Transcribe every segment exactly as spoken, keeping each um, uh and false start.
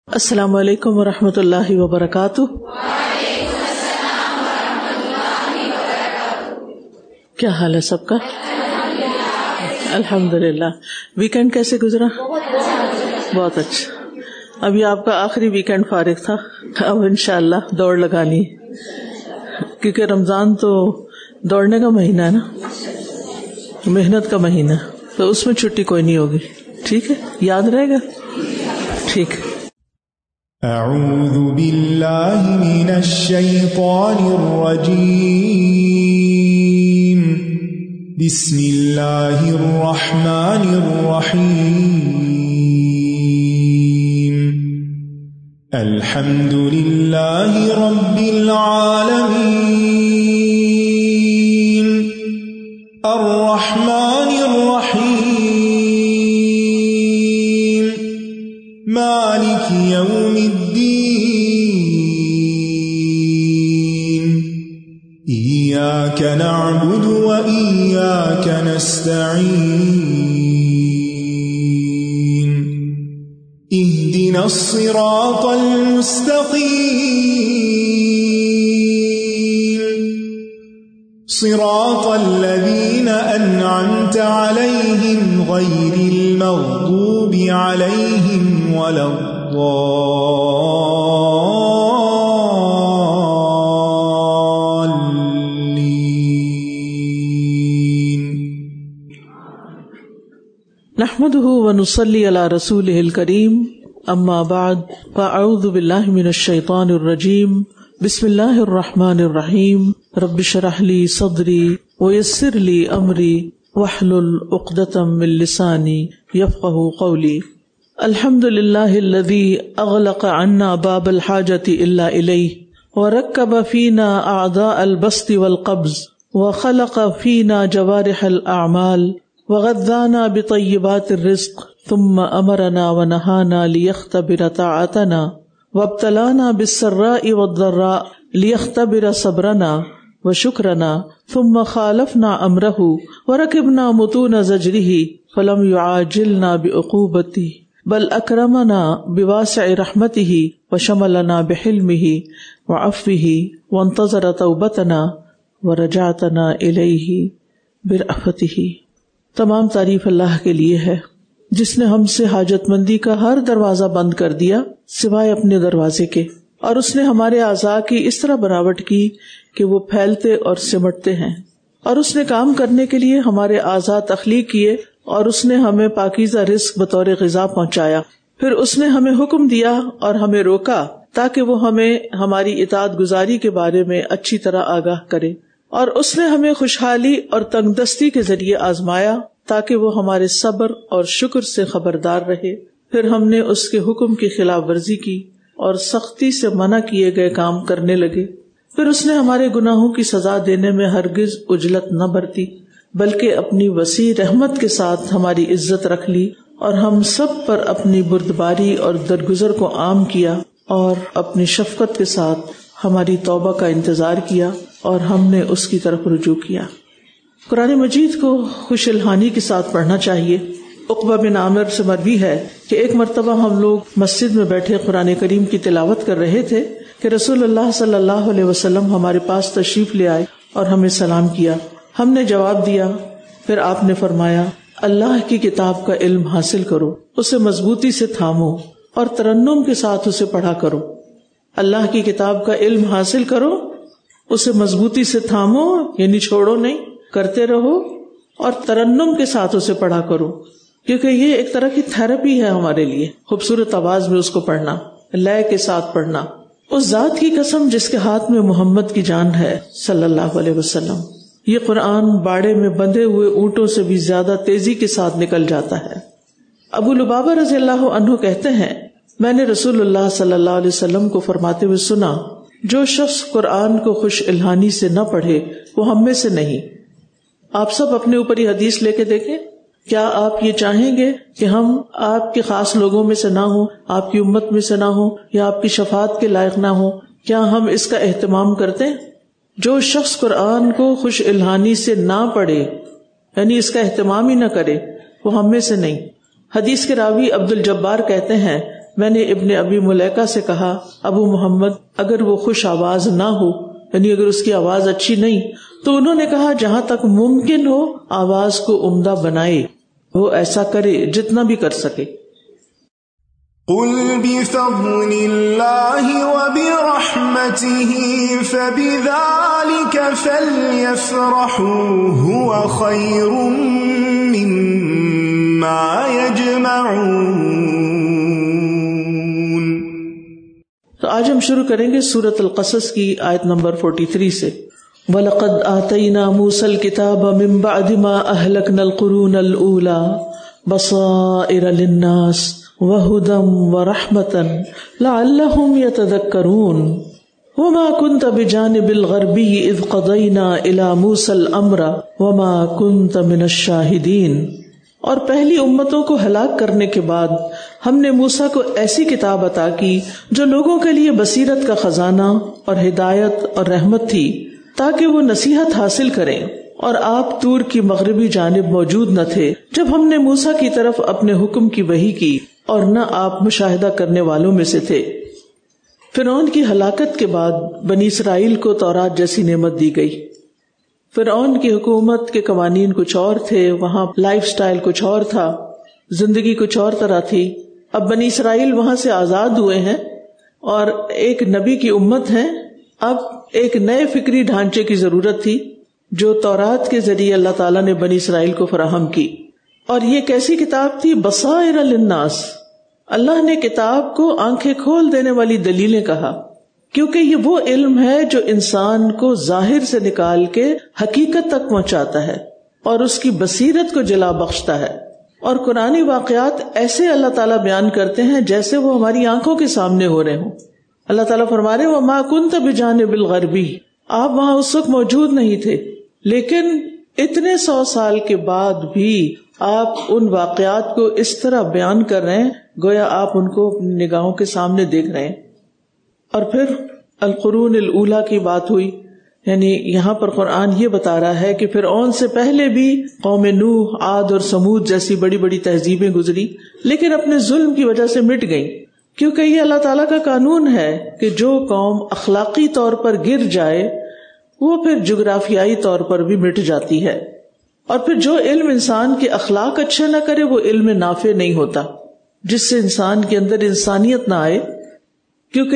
السلام علیکم ورحمۃ اللہ وبرکاتہ۔ وعلیکم السلام ورحمۃ اللہ وبرکاتہ۔ کیا حال ہے سب کا؟ الحمدللہ۔ ویکینڈ کیسے گزرا؟ بہت اچھا۔ ابھی آپ کا آخری ویکینڈ فارغ تھا، اب انشاءاللہ دوڑ لگانی ہے، کیونکہ رمضان تو دوڑنے کا مہینہ ہے نا، محنت کا مہینہ، تو اس میں چھٹی کوئی نہیں ہوگی۔ ٹھیک ہے، یاد رہے گا؟ ٹھیک۔ اعوذ باللہ من الشیطان الرجیم، بسم اللہ الرحمن الرحیم، الحمد للہ رب العالمین، الرحمن الرحیم، مالک یوم إياك نعبد وإياك نستعين، اهدنا الصراط المستقيم، صراط الذين أنعمت عليهم غير المغضوب عليهم ولا الضالين۔ نحمده ونصلي على رسوله الكريم، اما بعد، فاعوذ بالله من الشيطان الرجيم، بسم الله الرحمن الرحيم، رب اشرح لي صدري ويسر لي امري واحلل عقدة من لساني يفقهوا قولي۔ الحمد لله الذي اغلق عنا باب الحاجة الا اليه، وركب فينا اعضاء البسط والقبض، وخلق فينا جوارح الاعمال، وغذانا بطيبات الرزق، ثم امرنا ونهانا ليختبر طاعتنا، وابتلانا بالسراء والضراء ليختبر صبرنا وشكرنا، ثم خالفنا امره وركبنا متون زجره فلم يعاجلنا بعقوبته، بل اکرمنا بواسع رحمته وشملنا بحلمه وعفوه وانتظر توبتنا ورجعتنا الیہ برأفته۔ تمام تعریف اللہ کے لیے ہے جس نے ہم سے حاجت مندی کا ہر دروازہ بند کر دیا سوائے اپنے دروازے کے، اور اس نے ہمارے اعضاء کی اس طرح بناوٹ کی کہ وہ پھیلتے اور سمٹتے ہیں، اور اس نے کام کرنے کے لیے ہمارے اعضاء تخلیق کیے، اور اس نے ہمیں پاکیزہ رزق بطور غذا پہنچایا، پھر اس نے ہمیں حکم دیا اور ہمیں روکا تاکہ وہ ہمیں ہماری اطاعت گزاری کے بارے میں اچھی طرح آگاہ کرے، اور اس نے ہمیں خوشحالی اور تنگ دستی کے ذریعے آزمایا تاکہ وہ ہمارے صبر اور شکر سے خبردار رہے، پھر ہم نے اس کے حکم کی خلاف ورزی کی اور سختی سے منع کیے گئے کام کرنے لگے، پھر اس نے ہمارے گناہوں کی سزا دینے میں ہرگز عجلت نہ برتی، بلکہ اپنی وسیع رحمت کے ساتھ ہماری عزت رکھ لی، اور ہم سب پر اپنی بردباری اور درگزر کو عام کیا، اور اپنی شفقت کے ساتھ ہماری توبہ کا انتظار کیا، اور ہم نے اس کی طرف رجوع کیا۔ قرآن مجید کو خوش الحانی کے ساتھ پڑھنا چاہیے۔ عقبہ بن عامر سے مروی ہے کہ ایک مرتبہ ہم لوگ مسجد میں بیٹھے قرآن کریم کی تلاوت کر رہے تھے کہ رسول اللہ صلی اللہ علیہ وسلم ہمارے پاس تشریف لے آئے اور ہمیں سلام کیا، ہم نے جواب دیا، پھر آپ نے فرمایا، اللہ کی کتاب کا علم حاصل کرو، اسے مضبوطی سے تھامو اور ترنم کے ساتھ اسے پڑھا کرو۔ اللہ کی کتاب کا علم حاصل کرو، اسے مضبوطی سے تھامو، یعنی چھوڑو نہیں، کرتے رہو، اور ترنم کے ساتھ اسے پڑھا کرو، کیونکہ یہ ایک طرح کی تھراپی ہے ہمارے لیے، خوبصورت آواز میں اس کو پڑھنا، لے کے ساتھ پڑھنا۔ اس ذات کی قسم جس کے ہاتھ میں محمد کی جان ہے صلی اللہ علیہ وسلم، یہ قرآن باڑے میں بندھے ہوئے اونٹوں سے بھی زیادہ تیزی کے ساتھ نکل جاتا ہے۔ ابو لبابہ رضی اللہ عنہ کہتے ہیں، میں نے رسول اللہ صلی اللہ علیہ وسلم کو فرماتے ہوئے سنا، جو شخص قرآن کو خوش الحانی سے نہ پڑھے وہ ہم میں سے نہیں۔ آپ سب اپنے اوپر یہ حدیث لے کے دیکھیں، کیا آپ یہ چاہیں گے کہ ہم آپ کے خاص لوگوں میں سے نہ ہوں، آپ کی امت میں سے نہ ہوں، یا آپ کی شفاعت کے لائق نہ ہوں؟ کیا ہم اس کا اہتمام کرتے ہیں؟ جو شخص قرآن کو خوش الحانی سے نہ پڑھے، یعنی اس کا اہتمام ہی نہ کرے، وہ ہم میں سے نہیں۔ حدیث کے راوی عبد الجبار کہتے ہیں، میں نے ابن ابی ملیکہ سے کہا ابو محمد اگر وہ خوش آواز نہ ہو، یعنی اگر اس کی آواز اچھی نہیں، تو انہوں نے کہا جہاں تک ممکن ہو آواز کو عمدہ بنائے، وہ ایسا کرے جتنا بھی کر سکے۔ قل بفضل اللہ وبرحمتہ فبذلک فلیفرحوا هو خیر مما یجمعون۔ تو آج ہم شروع کریں گے سورۃ القصص کی آیت نمبر تینتالیس سے۔ وَلَقَدْ آتَيْنَا مُوسَى الْكِتَابَ مِن بَعْدِ مَا أَهْلَكْنَا الْقُرُونَ الْأُولَى بَصَائِرَ لِلنَّاسِ وَهُدًى وَرَحْمَةً لَعَلَّهُمْ يَتَذَكَّرُونَ وَمَا كُنْتَ بِجَانِبِ الْغَرْبِيِّ إِذْ قَضَيْنَا إِلَى مُوسَى الْأَمْرَ وَمَا كُنْتَ مِنَ الشَّاهِدِينَ۔ اور پہلی امتوں کو ہلاک کرنے کے بعد ہم نے موسیٰ کو ایسی کتاب عطا کی جو لوگوں کے لیے بصیرت کا خزانہ اور ہدایت اور رحمت تھی، تاکہ وہ نصیحت حاصل کریں، اور آپ طور کی مغربی جانب موجود نہ تھے جب ہم نے موسیٰ کی طرف اپنے حکم کی وحی کی، اور نہ آپ مشاہدہ کرنے والوں میں سے تھے۔ فرعون کی ہلاکت کے بعد بنی اسرائیل کو تورات جیسی نعمت دی گئی۔ فرعون کی حکومت کے قوانین کچھ اور تھے، وہاں لائف سٹائل کچھ اور تھا، زندگی کچھ اور طرح تھی۔ اب بنی اسرائیل وہاں سے آزاد ہوئے ہیں اور ایک نبی کی امت ہے۔ اب ایک نئے فکری ڈھانچے کی ضرورت تھی جو تورات کے ذریعے اللہ تعالیٰ نے بنی اسرائیل کو فراہم کی۔ اور یہ کیسی کتاب تھی؟ بصائر للناس۔ اللہ نے کتاب کو آنکھیں کھول دینے والی دلیلیں کہا، کیونکہ یہ وہ علم ہے جو انسان کو ظاہر سے نکال کے حقیقت تک پہنچاتا ہے اور اس کی بصیرت کو جلا بخشتا ہے۔ اور قرآنی واقعات ایسے اللہ تعالیٰ بیان کرتے ہیں جیسے وہ ہماری آنکھوں کے سامنے ہو رہے ہوں۔ اللہ تعالیٰ فرما رہے وَمَا كُنْتَ بِجَانِبِ الْغَرْبِيِّ، آپ وہاں اس وقت موجود نہیں تھے، لیکن اتنے سو سال کے بعد بھی آپ ان واقعات کو اس طرح بیان کر رہے ہیں گویا آپ ان کو اپنی نگاہوں کے سامنے دیکھ رہے ہیں۔ اور پھر القرون الاولیٰ کی بات ہوئی، یعنی یہاں پر قرآن یہ بتا رہا ہے کہ فرعون سے پہلے بھی قوم نوح، عاد اور سمود جیسی بڑی بڑی تہذیبیں گزری، لیکن اپنے ظلم کی وجہ سے مٹ گئیں، کیونکہ یہ اللہ تعالیٰ کا قانون ہے کہ جو قوم اخلاقی طور پر گر جائے وہ پھر جغرافیائی طور پر بھی مٹ جاتی ہے۔ اور پھر جو علم انسان کے اخلاق اچھے نہ کرے وہ علم نافع نہیں ہوتا، جس سے انسان کے اندر انسانیت نہ آئے، کیونکہ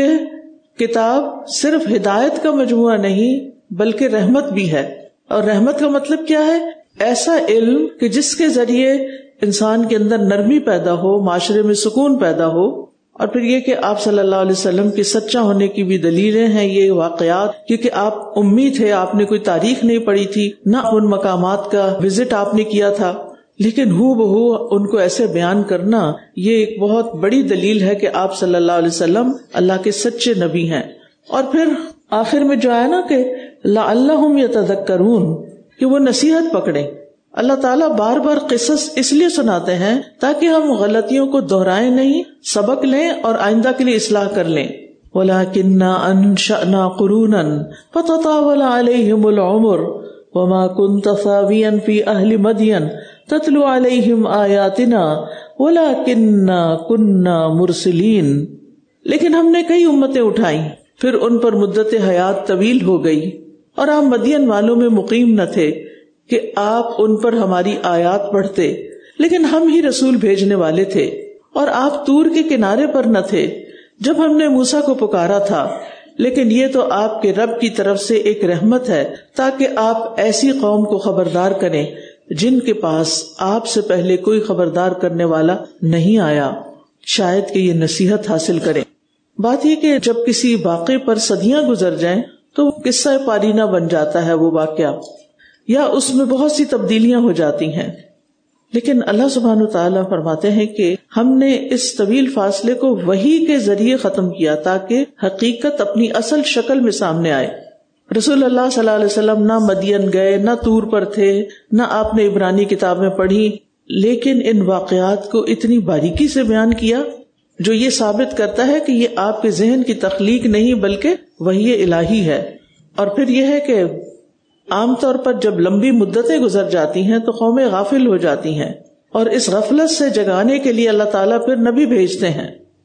کتاب صرف ہدایت کا مجموعہ نہیں بلکہ رحمت بھی ہے۔ اور رحمت کا مطلب کیا ہے؟ ایسا علم کہ جس کے ذریعے انسان کے اندر نرمی پیدا ہو، معاشرے میں سکون پیدا ہو۔ اور پھر یہ کہ آپ صلی اللہ علیہ وسلم کے سچا ہونے کی بھی دلیلیں ہیں یہ واقعات، کیونکہ آپ امی تھے، آپ نے کوئی تاریخ نہیں پڑھی تھی، نہ ان مقامات کا وزٹ آپ نے کیا تھا، لیکن ہو بہو ان کو ایسے بیان کرنا یہ ایک بہت بڑی دلیل ہے کہ آپ صلی اللہ علیہ وسلم اللہ کے سچے نبی ہیں۔ اور پھر آخر میں جو آیا نا کہ لعلہم یتذکرون، کہ وہ نصیحت پکڑیں۔ اللہ تعالیٰ بار بار قصص اس لیے سناتے ہیں تاکہ ہم غلطیوں کو دہرائیں نہیں، سبق لیں اور آئندہ کے لیے اصلاح کر لیں۔ وَلَكِنَّا أَنشَأْنَا قُرُونًا فَتَطَاوَلَ عَلَيْهِمُ الْعُمُرُ وَمَا كُنْتَ ثَاوِيًا فِي أَهْلِ مَدْيَنَ تَتْلُو عَلَيْهِمْ آيَاتِنَا وَلَكِنَّا كُنَّا مُرْسِلِينَ۔ لیکن ہم نے کئی امتیں اٹھائیں، پھر ان پر مدت حیات طویل ہو گئی، اور آپ مدین والوں میں مقیم نہ تھے کہ آپ ان پر ہماری آیات پڑھتے، لیکن ہم ہی رسول بھیجنے والے تھے، اور آپ طور کے کنارے پر نہ تھے جب ہم نے موسیٰ کو پکارا تھا، لیکن یہ تو آپ کے رب کی طرف سے ایک رحمت ہے تاکہ آپ ایسی قوم کو خبردار کریں جن کے پاس آپ سے پہلے کوئی خبردار کرنے والا نہیں آیا، شاید کہ یہ نصیحت حاصل کریں۔ بات یہ کہ جب کسی واقعے پر صدیاں گزر جائیں تو قصہ پارینہ بن جاتا ہے وہ واقعہ، یا اس میں بہت سی تبدیلیاں ہو جاتی ہیں، لیکن اللہ سبحانہ وتعالیٰ فرماتے ہیں کہ ہم نے اس طویل فاصلے کو وحی کے ذریعے ختم کیا تاکہ حقیقت اپنی اصل شکل میں سامنے آئے۔ رسول اللہ صلی اللہ علیہ وسلم نہ مدین گئے، نہ طور پر تھے، نہ آپ نے عبرانی کتابیں پڑھی، لیکن ان واقعات کو اتنی باریکی سے بیان کیا جو یہ ثابت کرتا ہے کہ یہ آپ کے ذہن کی تخلیق نہیں بلکہ وحی الہی ہے۔ اور پھر یہ ہے کہ عام طور پر جب لمبی مدتیں گزر جاتی ہیں تو قومیں غافل ہو جاتی ہیں، اور اس غفلت سے جگانے کے لیے اللہ تعالیٰ پھر نبی بھیجتے ہیں۔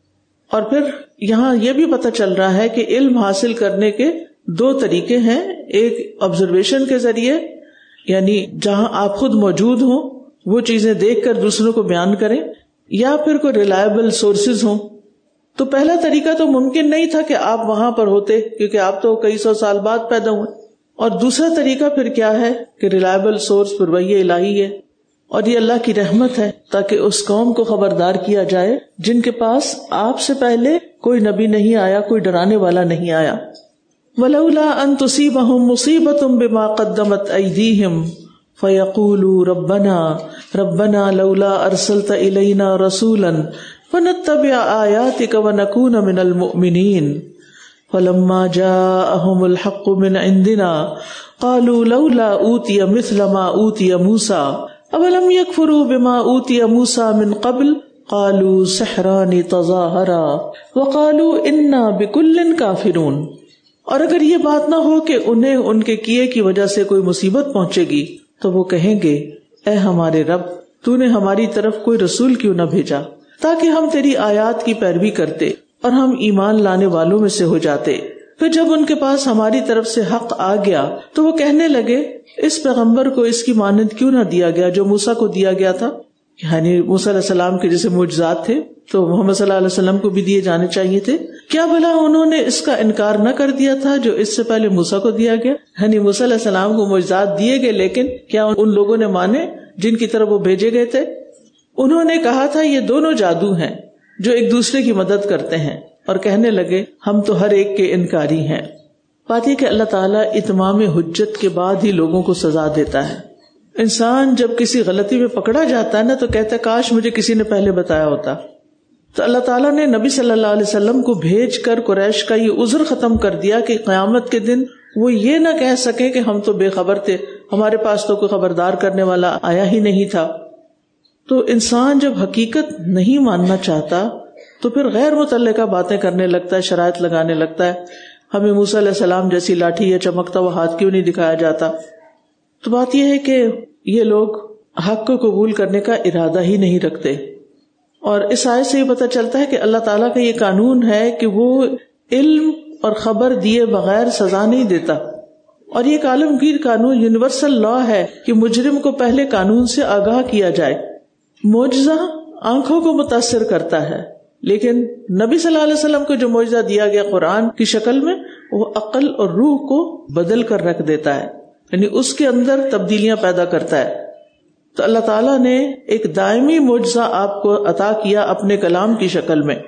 اور پھر یہاں یہ بھی پتہ چل رہا ہے کہ علم حاصل کرنے کے دو طریقے ہیں، ایک آبزرویشن کے ذریعے، یعنی جہاں آپ خود موجود ہوں وہ چیزیں دیکھ کر دوسروں کو بیان کریں، یا پھر کوئی ریلائبل سورسز ہوں. تو پہلا طریقہ تو ممکن نہیں تھا کہ آپ وہاں پر ہوتے، کیونکہ آپ تو کئی سو سال بعد پیدا ہوئے. اور دوسرا طریقہ پھر کیا ہے کہ ریلائبل سورس پھر وحی الہی ہے، اور یہ اللہ کی رحمت ہے تاکہ اس قوم کو خبردار کیا جائے جن کے پاس آپ سے پہلے کوئی نبی نہیں آیا، کوئی ڈرانے والا نہیں آیا. وَلَوْلَا أَن تُصِيبَهُم مُّصِيبَةٌ بِمَا قَدَّمَتْ أَيْدِيهِمْ فَيَقُولُوا رَبَّنَا رَبَّنَا لَوْلَا أَرْسَلْتَ إِلَيْنَا رَسُولًا فَنَتَّبِعَ آيَاتِكَ وَنَكُونَ مِنَ الْمُؤْمِنِينَ فَلَمَّا جَاءَهُمُ الْحَقُّ مِنْ عِندِنَا قَالُوا لَوْلَا أُوتِيَ مِثْلَ مَا أُوتِيَ مُوسَى أَوَلَمْ يَكْفُرُوا بِمَا أُوتِيَ مُوسَى مِنْ قَبْلُ قَالُوا سِحْرَانِ تَظَاهَرَا وَقَالُوا إِنَّا بِكُلٍّ كَافِرُونَ. اور اگر یہ بات نہ ہو کہ انہیں ان کے کیے کی وجہ سے کوئی مصیبت پہنچے گی تو وہ کہیں گے اے ہمارے رب، تو نے ہماری طرف کوئی رسول کیوں نہ بھیجا تاکہ ہم تیری آیات کی پیروی کرتے اور ہم ایمان لانے والوں میں سے ہو جاتے. پھر جب ان کے پاس ہماری طرف سے حق آ گیا تو وہ کہنے لگے اس پیغمبر کو اس کی مانند کیوں نہ دیا گیا جو موسیٰ کو دیا گیا تھا. یعنی موسیٰ علیہ السلام کے جیسے معجزات تھے تو محمد صلی اللہ علیہ وسلم کو بھی دیے جانے چاہیے تھے. کیا بھلا انہوں نے اس کا انکار نہ کر دیا تھا جو اس سے پہلے موسیٰ کو دیا گیا؟ یعنی موسیٰ علیہ السلام کو معجزات دیے گئے، لیکن کیا ان لوگوں نے مانے جن کی طرف وہ بھیجے گئے تھے؟ انہوں نے کہا تھا یہ دونوں جادو ہیں جو ایک دوسرے کی مدد کرتے ہیں، اور کہنے لگے ہم تو ہر ایک کے انکاری ہیں. بات یہ کہ اللہ تعالیٰ اتمام حجت کے بعد ہی لوگوں کو سزا دیتا ہے. انسان جب کسی غلطی میں پکڑا جاتا ہے نا تو کہتا ہے کاش مجھے کسی نے پہلے بتایا ہوتا. تو اللہ تعالیٰ نے نبی صلی اللہ علیہ وسلم کو بھیج کر قریش کا یہ عذر ختم کر دیا کہ قیامت کے دن وہ یہ نہ کہہ سکے کہ ہم تو بے خبر تھے، ہمارے پاس تو کوئی خبردار کرنے والا آیا ہی نہیں تھا. تو انسان جب حقیقت نہیں ماننا چاہتا تو پھر غیر متعلقہ باتیں کرنے لگتا ہے، شرائط لگانے لگتا ہے. ہمیں موسیٰ علیہ السلام جیسی لاٹھی یا چمکتا وہ ہاتھ کیوں نہیں دکھایا جاتا؟ تو بات یہ ہے کہ یہ لوگ حق کو قبول کرنے کا ارادہ ہی نہیں رکھتے. اور اس آیت سے یہ پتہ چلتا ہے کہ اللہ تعالیٰ کا یہ قانون ہے کہ وہ علم اور خبر دیے بغیر سزا نہیں دیتا. اور یہ ایک عالمگیر قانون، یونیورسل لا ہے کہ مجرم کو پہلے قانون سے آگاہ کیا جائے. معجزہ آنکھوں کو متاثر کرتا ہے، لیکن نبی صلی اللہ علیہ وسلم کو جو معجزہ دیا گیا قرآن کی شکل میں وہ عقل اور روح کو بدل کر رکھ دیتا ہے، یعنی اس کے اندر تبدیلیاں پیدا کرتا ہے. تو اللہ تعالیٰ نے ایک دائمی معجزہ آپ کو عطا کیا اپنے کلام کی شکل میں.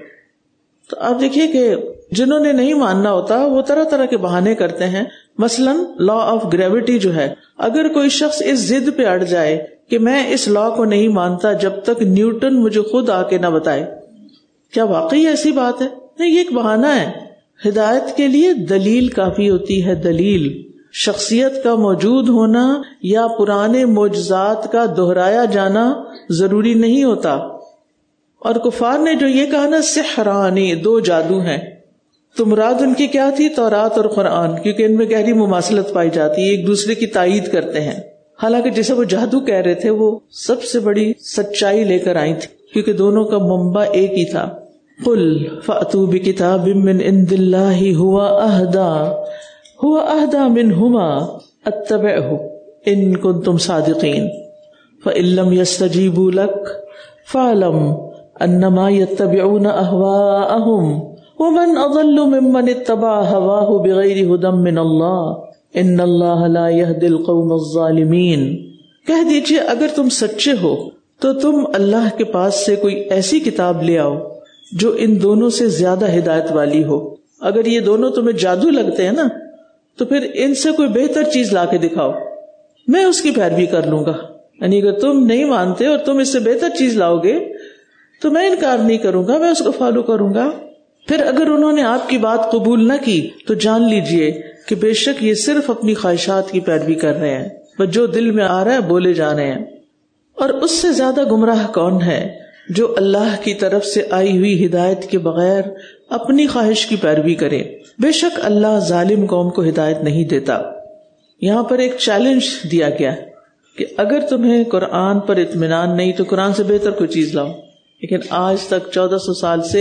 تو آپ دیکھیے کہ جنہوں نے نہیں ماننا ہوتا وہ طرح طرح کے بہانے کرتے ہیں. مثلاً لا آف گریوٹی جو ہے، اگر کوئی شخص اس ضد پہ اڑ جائے کہ میں اس لا کو نہیں مانتا جب تک نیوٹن مجھے خود آ کے نہ بتائے، کیا واقعی ایسی بات ہے؟ نہیں، یہ ایک بہانہ ہے. ہدایت کے لیے دلیل کافی ہوتی ہے. دلیل شخصیت کا موجود ہونا یا پرانے معجزات کا دہرایا جانا ضروری نہیں ہوتا. اور کفار نے جو یہ کہا نا سحرانی، دو جادو ہیں، تو مراد ان کی کیا تھی؟ تورات اور قرآن، کیونکہ ان میں گہری مماثلت پائی جاتی ہے، ایک دوسرے کی تائید کرتے ہیں. حالانکہ جسے وہ جادو کہہ رہے تھے وہ سب سے بڑی سچائی لے کر آئی تھی، کیونکہ دونوں کا منبع ایک ہی تھا. قل فأتوا بکتاب من عند اللہ هو اہدی هو اہدی منہما اتبعہ ان کنتم صادقین فإن لم يستجیبوا لک فاعلم انما يتبعون اہواءہم ومن اضل ممن اتبع هواه بغیر ھدی من اللہ ان اللہ لا يهدی القوم الظالمین. کہہ دیجئے اگر تم سچے ہو تو تم اللہ کے پاس سے کوئی ایسی کتاب لے آؤ جو ان دونوں سے زیادہ ہدایت والی ہو. اگر یہ دونوں تمہیں جادو لگتے ہیں نا تو پھر ان سے کوئی بہتر چیز لا کے دکھاؤ، میں اس کی پیروی کر لوں گا. یعنی اگر تم نہیں مانتے اور تم اس سے بہتر چیز لاؤ گے تو میں انکار نہیں کروں گا، میں اس کو فالو کروں گا. پھر اگر انہوں نے آپ کی بات قبول نہ کی تو جان لیجئے کہ بے شک یہ صرف اپنی خواہشات کی پیروی کر رہے ہیں، بس جو دل میں آ رہا ہے بولے جا رہے ہیں. اور اس سے زیادہ گمراہ کون ہے جو اللہ کی طرف سے آئی ہوئی ہدایت کے بغیر اپنی خواہش کی پیروی کرے. بے شک اللہ ظالم قوم کو ہدایت نہیں دیتا. یہاں پر ایک چیلنج دیا گیا کہ اگر تمہیں قرآن پر اطمینان نہیں تو قرآن سے بہتر کوئی چیز لاؤ. لیکن آج تک چودہ سو سال سے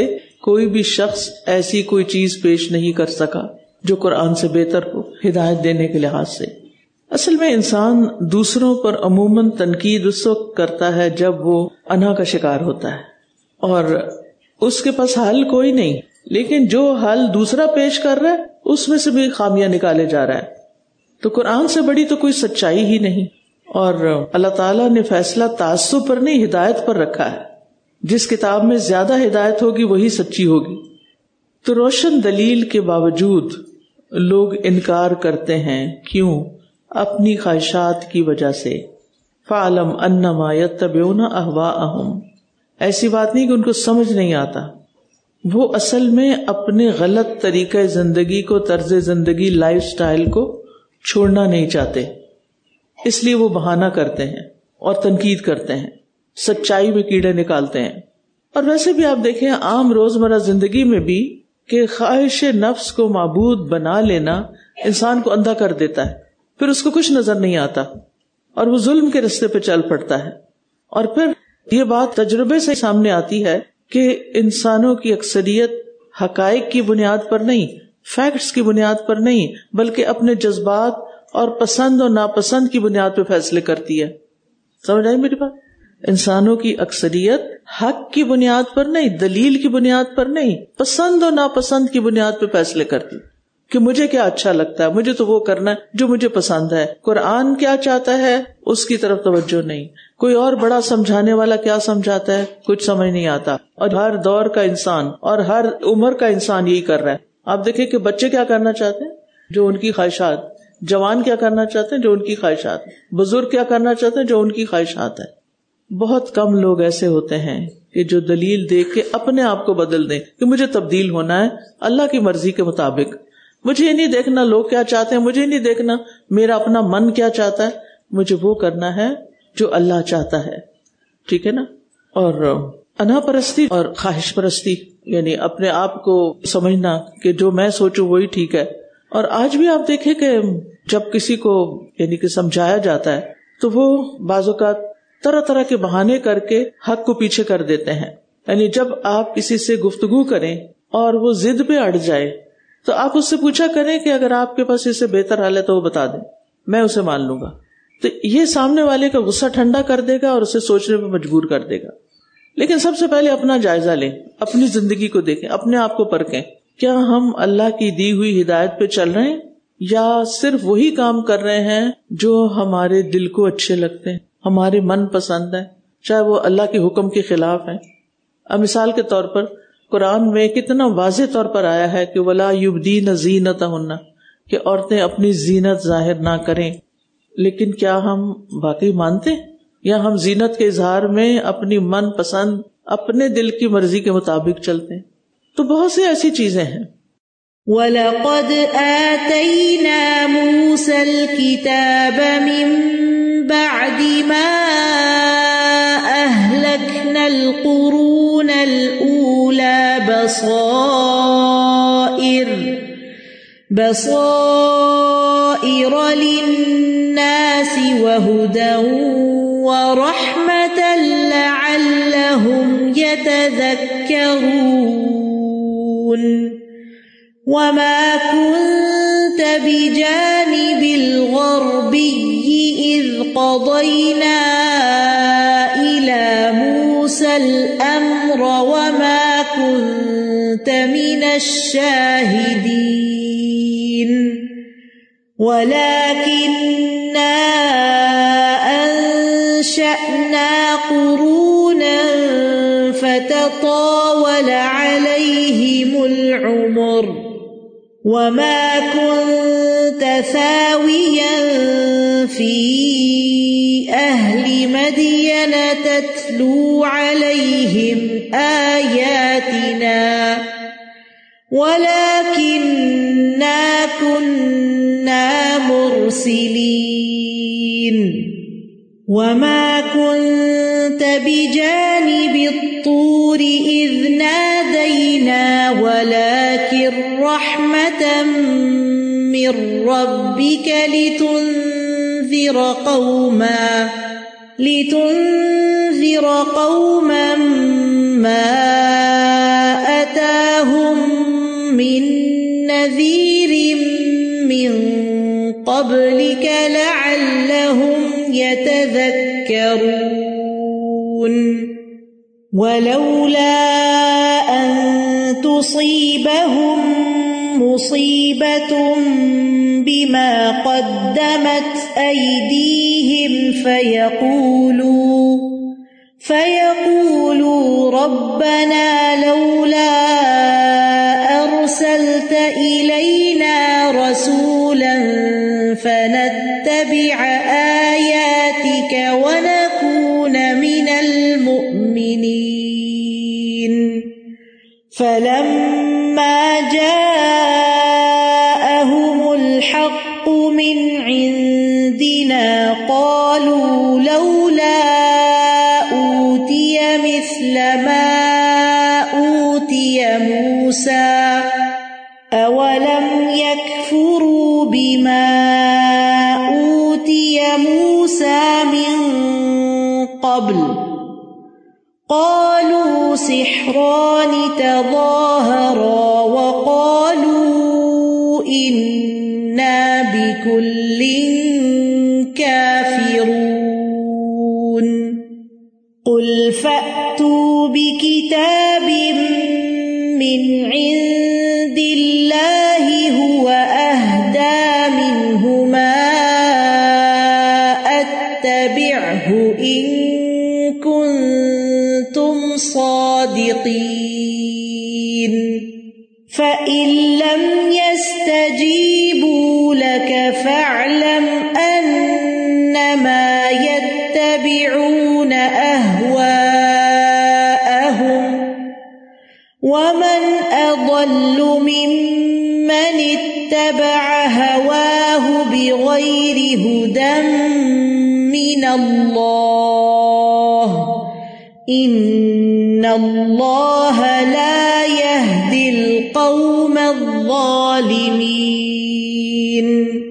کوئی بھی شخص ایسی کوئی چیز پیش نہیں کر سکا جو قرآن سے بہتر ہو ہدایت دینے کے لحاظ سے۔ اصل میں انسان دوسروں پر عموماً تنقید اس وقت کرتا ہے جب وہ انا کا شکار ہوتا ہے اور اس کے پاس حل کوئی نہیں، لیکن جو حل دوسرا پیش کر رہا ہے اس میں سے بھی خامیاں نکالے جا رہا ہے۔ تو قرآن سے بڑی تو کوئی سچائی ہی نہیں، اور اللہ تعالیٰ نے فیصلہ تعصب پر نہیں ہدایت پر رکھا ہے۔ جس کتاب میں زیادہ ہدایت ہوگی وہی سچی ہوگی۔ تو روشن دلیل کے باوجود لوگ انکار کرتے ہیں، کیوں؟ اپنی خواہشات کی وجہ سے۔ فَعْلَمْ أَنَّمَا يَتَّبِعُونَ أَهْوَاءَهُمْ، ایسی بات نہیں کہ ان کو سمجھ نہیں آتا، وہ اصل میں اپنے غلط طریقہ زندگی کو، طرز زندگی، لائف سٹائل کو چھوڑنا نہیں چاہتے، اس لیے وہ بہانہ کرتے ہیں اور تنقید کرتے ہیں، سچائی میں کیڑے نکالتے ہیں۔ اور ویسے بھی آپ دیکھیں عام روزمرہ زندگی میں بھی کہ خواہش نفس کو معبود بنا لینا انسان کو اندھا کر دیتا ہے، پھر اس کو کچھ نظر نہیں آتا اور وہ ظلم کے رستے پہ چل پڑتا ہے۔ اور پھر یہ بات تجربے سے سامنے آتی ہے کہ انسانوں کی اکثریت حقائق کی بنیاد پر نہیں، فیکٹس کی بنیاد پر نہیں، بلکہ اپنے جذبات اور پسند اور ناپسند کی بنیاد پہ فیصلے کرتی ہے۔ سمجھ آئی میری بات؟ انسانوں کی اکثریت حق کی بنیاد پر نہیں، دلیل کی بنیاد پر نہیں، پسند اور ناپسند کی بنیاد پہ فیصلے کرتی کہ مجھے کیا اچھا لگتا ہے، مجھے تو وہ کرنا ہے جو مجھے پسند ہے۔ قرآن کیا چاہتا ہے اس کی طرف توجہ نہیں، کوئی اور بڑا سمجھانے والا کیا سمجھاتا ہے کچھ سمجھ نہیں آتا۔ اور ہر دور کا انسان اور ہر عمر کا انسان یہی کر رہا ہے۔ آپ دیکھیں کہ بچے کیا کرنا چاہتے ہیں، جو ان کی خواہشات، جوان کیا کرنا چاہتے ہیں، جو ان کی خواہشات، بزرگ کیا کرنا چاہتے ہیں، جو ان کی خواہشات ہے۔ بہت کم لوگ ایسے ہوتے ہیں کہ جو دلیل دیکھ کے اپنے آپ کو بدل دیں کہ مجھے تبدیل ہونا ہے اللہ کی مرضی کے مطابق، مجھے یہ نہیں دیکھنا لوگ کیا چاہتے ہیں، مجھے یہ نہیں دیکھنا میرا اپنا من کیا چاہتا ہے، مجھے وہ کرنا ہے جو اللہ چاہتا ہے۔ ٹھیک ہے نا؟ اور انا پرستی اور خواہش پرستی، یعنی اپنے آپ کو سمجھنا کہ جو میں سوچوں وہی ٹھیک ہے۔ اور آج بھی آپ دیکھیں کہ جب کسی کو یعنی کہ سمجھایا جاتا ہے تو وہ بعض اوقات طرح طرح کے بہانے کر کے حق کو پیچھے کر دیتے ہیں۔ یعنی جب آپ کسی سے گفتگو کریں اور وہ ضد پہ اڑ جائے تو آپ اس سے پوچھا کریں کہ اگر آپ کے پاس اس سے بہتر حل ہے تو وہ بتا دیں، میں اسے مان لوں گا۔ تو یہ سامنے والے کا غصہ ٹھنڈا کر دے گا اور اسے سوچنے پہ مجبور کر دے گا۔ لیکن سب سے پہلے اپنا جائزہ لیں، اپنی زندگی کو دیکھیں، اپنے آپ کو پرکھیں، کیا ہم اللہ کی دی ہوئی ہدایت پہ چل رہے ہیں یا صرف وہی کام کر رہے ہیں جو ہمارے دل کو اچھے لگتے ہیں، ہمارے من پسند ہیں، چاہے وہ اللہ کے حکم کے خلاف ہیں۔ اب مثال کے طور پر قرآن میں کتنا واضح طور پر آیا ہے کہ وَلَا يُبْدِينَ زِينَتَهُنَّ، کہ عورتیں اپنی زینت ظاہر نہ کریں۔ لیکن کیا ہم واقعی مانتے ہیں یا ہم زینت کے اظہار میں اپنی من پسند اپنے دل کی مرضی کے مطابق چلتے ہیں؟ تو بہت سی ایسی چیزیں ہیں۔ وَلَقَدْ آتَيْنَا مُوسَى الْكِتَابَ مِن بَعْدِ مَا أَهْلَكْنَا الْقُرُونَ الْأُولَى بَصَائِرَ بَصَائِرَ لِلنَّاسِ وَهُدًى وَرَحْمَةً لَعَلَّهُمْ يَتَذَكَّرُونَ وَمَا كُنْتَ بِجَانِبِ الْغَرْبِيِّ إِذْ قَضَيْنَا إِلَى مُوسَى الْأَمْرَ وَمَا كُنْتَ مِنَ الشَّاهِدِينَ وَلَكِنَّا أَنشَأْنَا قُرُونًا فَتَطَاوَلَ عَلَيْهِمُ الْعُمُرُ وَمَا كُنْتَ ثَاوِيًا فِي أَهْلِ مَدْيَنَ تَتْلُو عَلَيْهِمْ آيَاتِنَا وَلَكِنَّا كُنَّا مُرْسِلِينَ وَمَا كُنْتَ بِجَانِبِ الطُّورِ إِذْ نَادَيْنَا وَلَكِنْ رَحْمَةً مِّن رَّبِّكَ لِتُنذِرَ قَوْمًا لِتُنذِرَ قَوْمًا مَّا أَتَاهُم من نذير من قبلك لعلهم يتذكرون ولولا أن تصيبهم مصيبة بما قدمت أيديهم فيقولوا فيقولوا ربنا لولا أرسلت إلينا رسولا فنتبع آياتك ونكون من المؤمنين فلما جاءهم الحق من عندنا قالوا لولا أوتي مثل ما أوتي موسى أولم يكفروا بما أوتي موسى من قبل قالوا سحران تظاهرا وقالوا إنا بكل كافرون قل فأتوا بكتاب من عند الله هو أهدى منهما أتبعه إن كنتم صادقين فإن لم يستجيبوا لك فاعلم أنما يتبعون أهواءهم ومن أضل ممن اتبع هواه بغير هدى من الله إن الله لا يهدي القوم الظالمين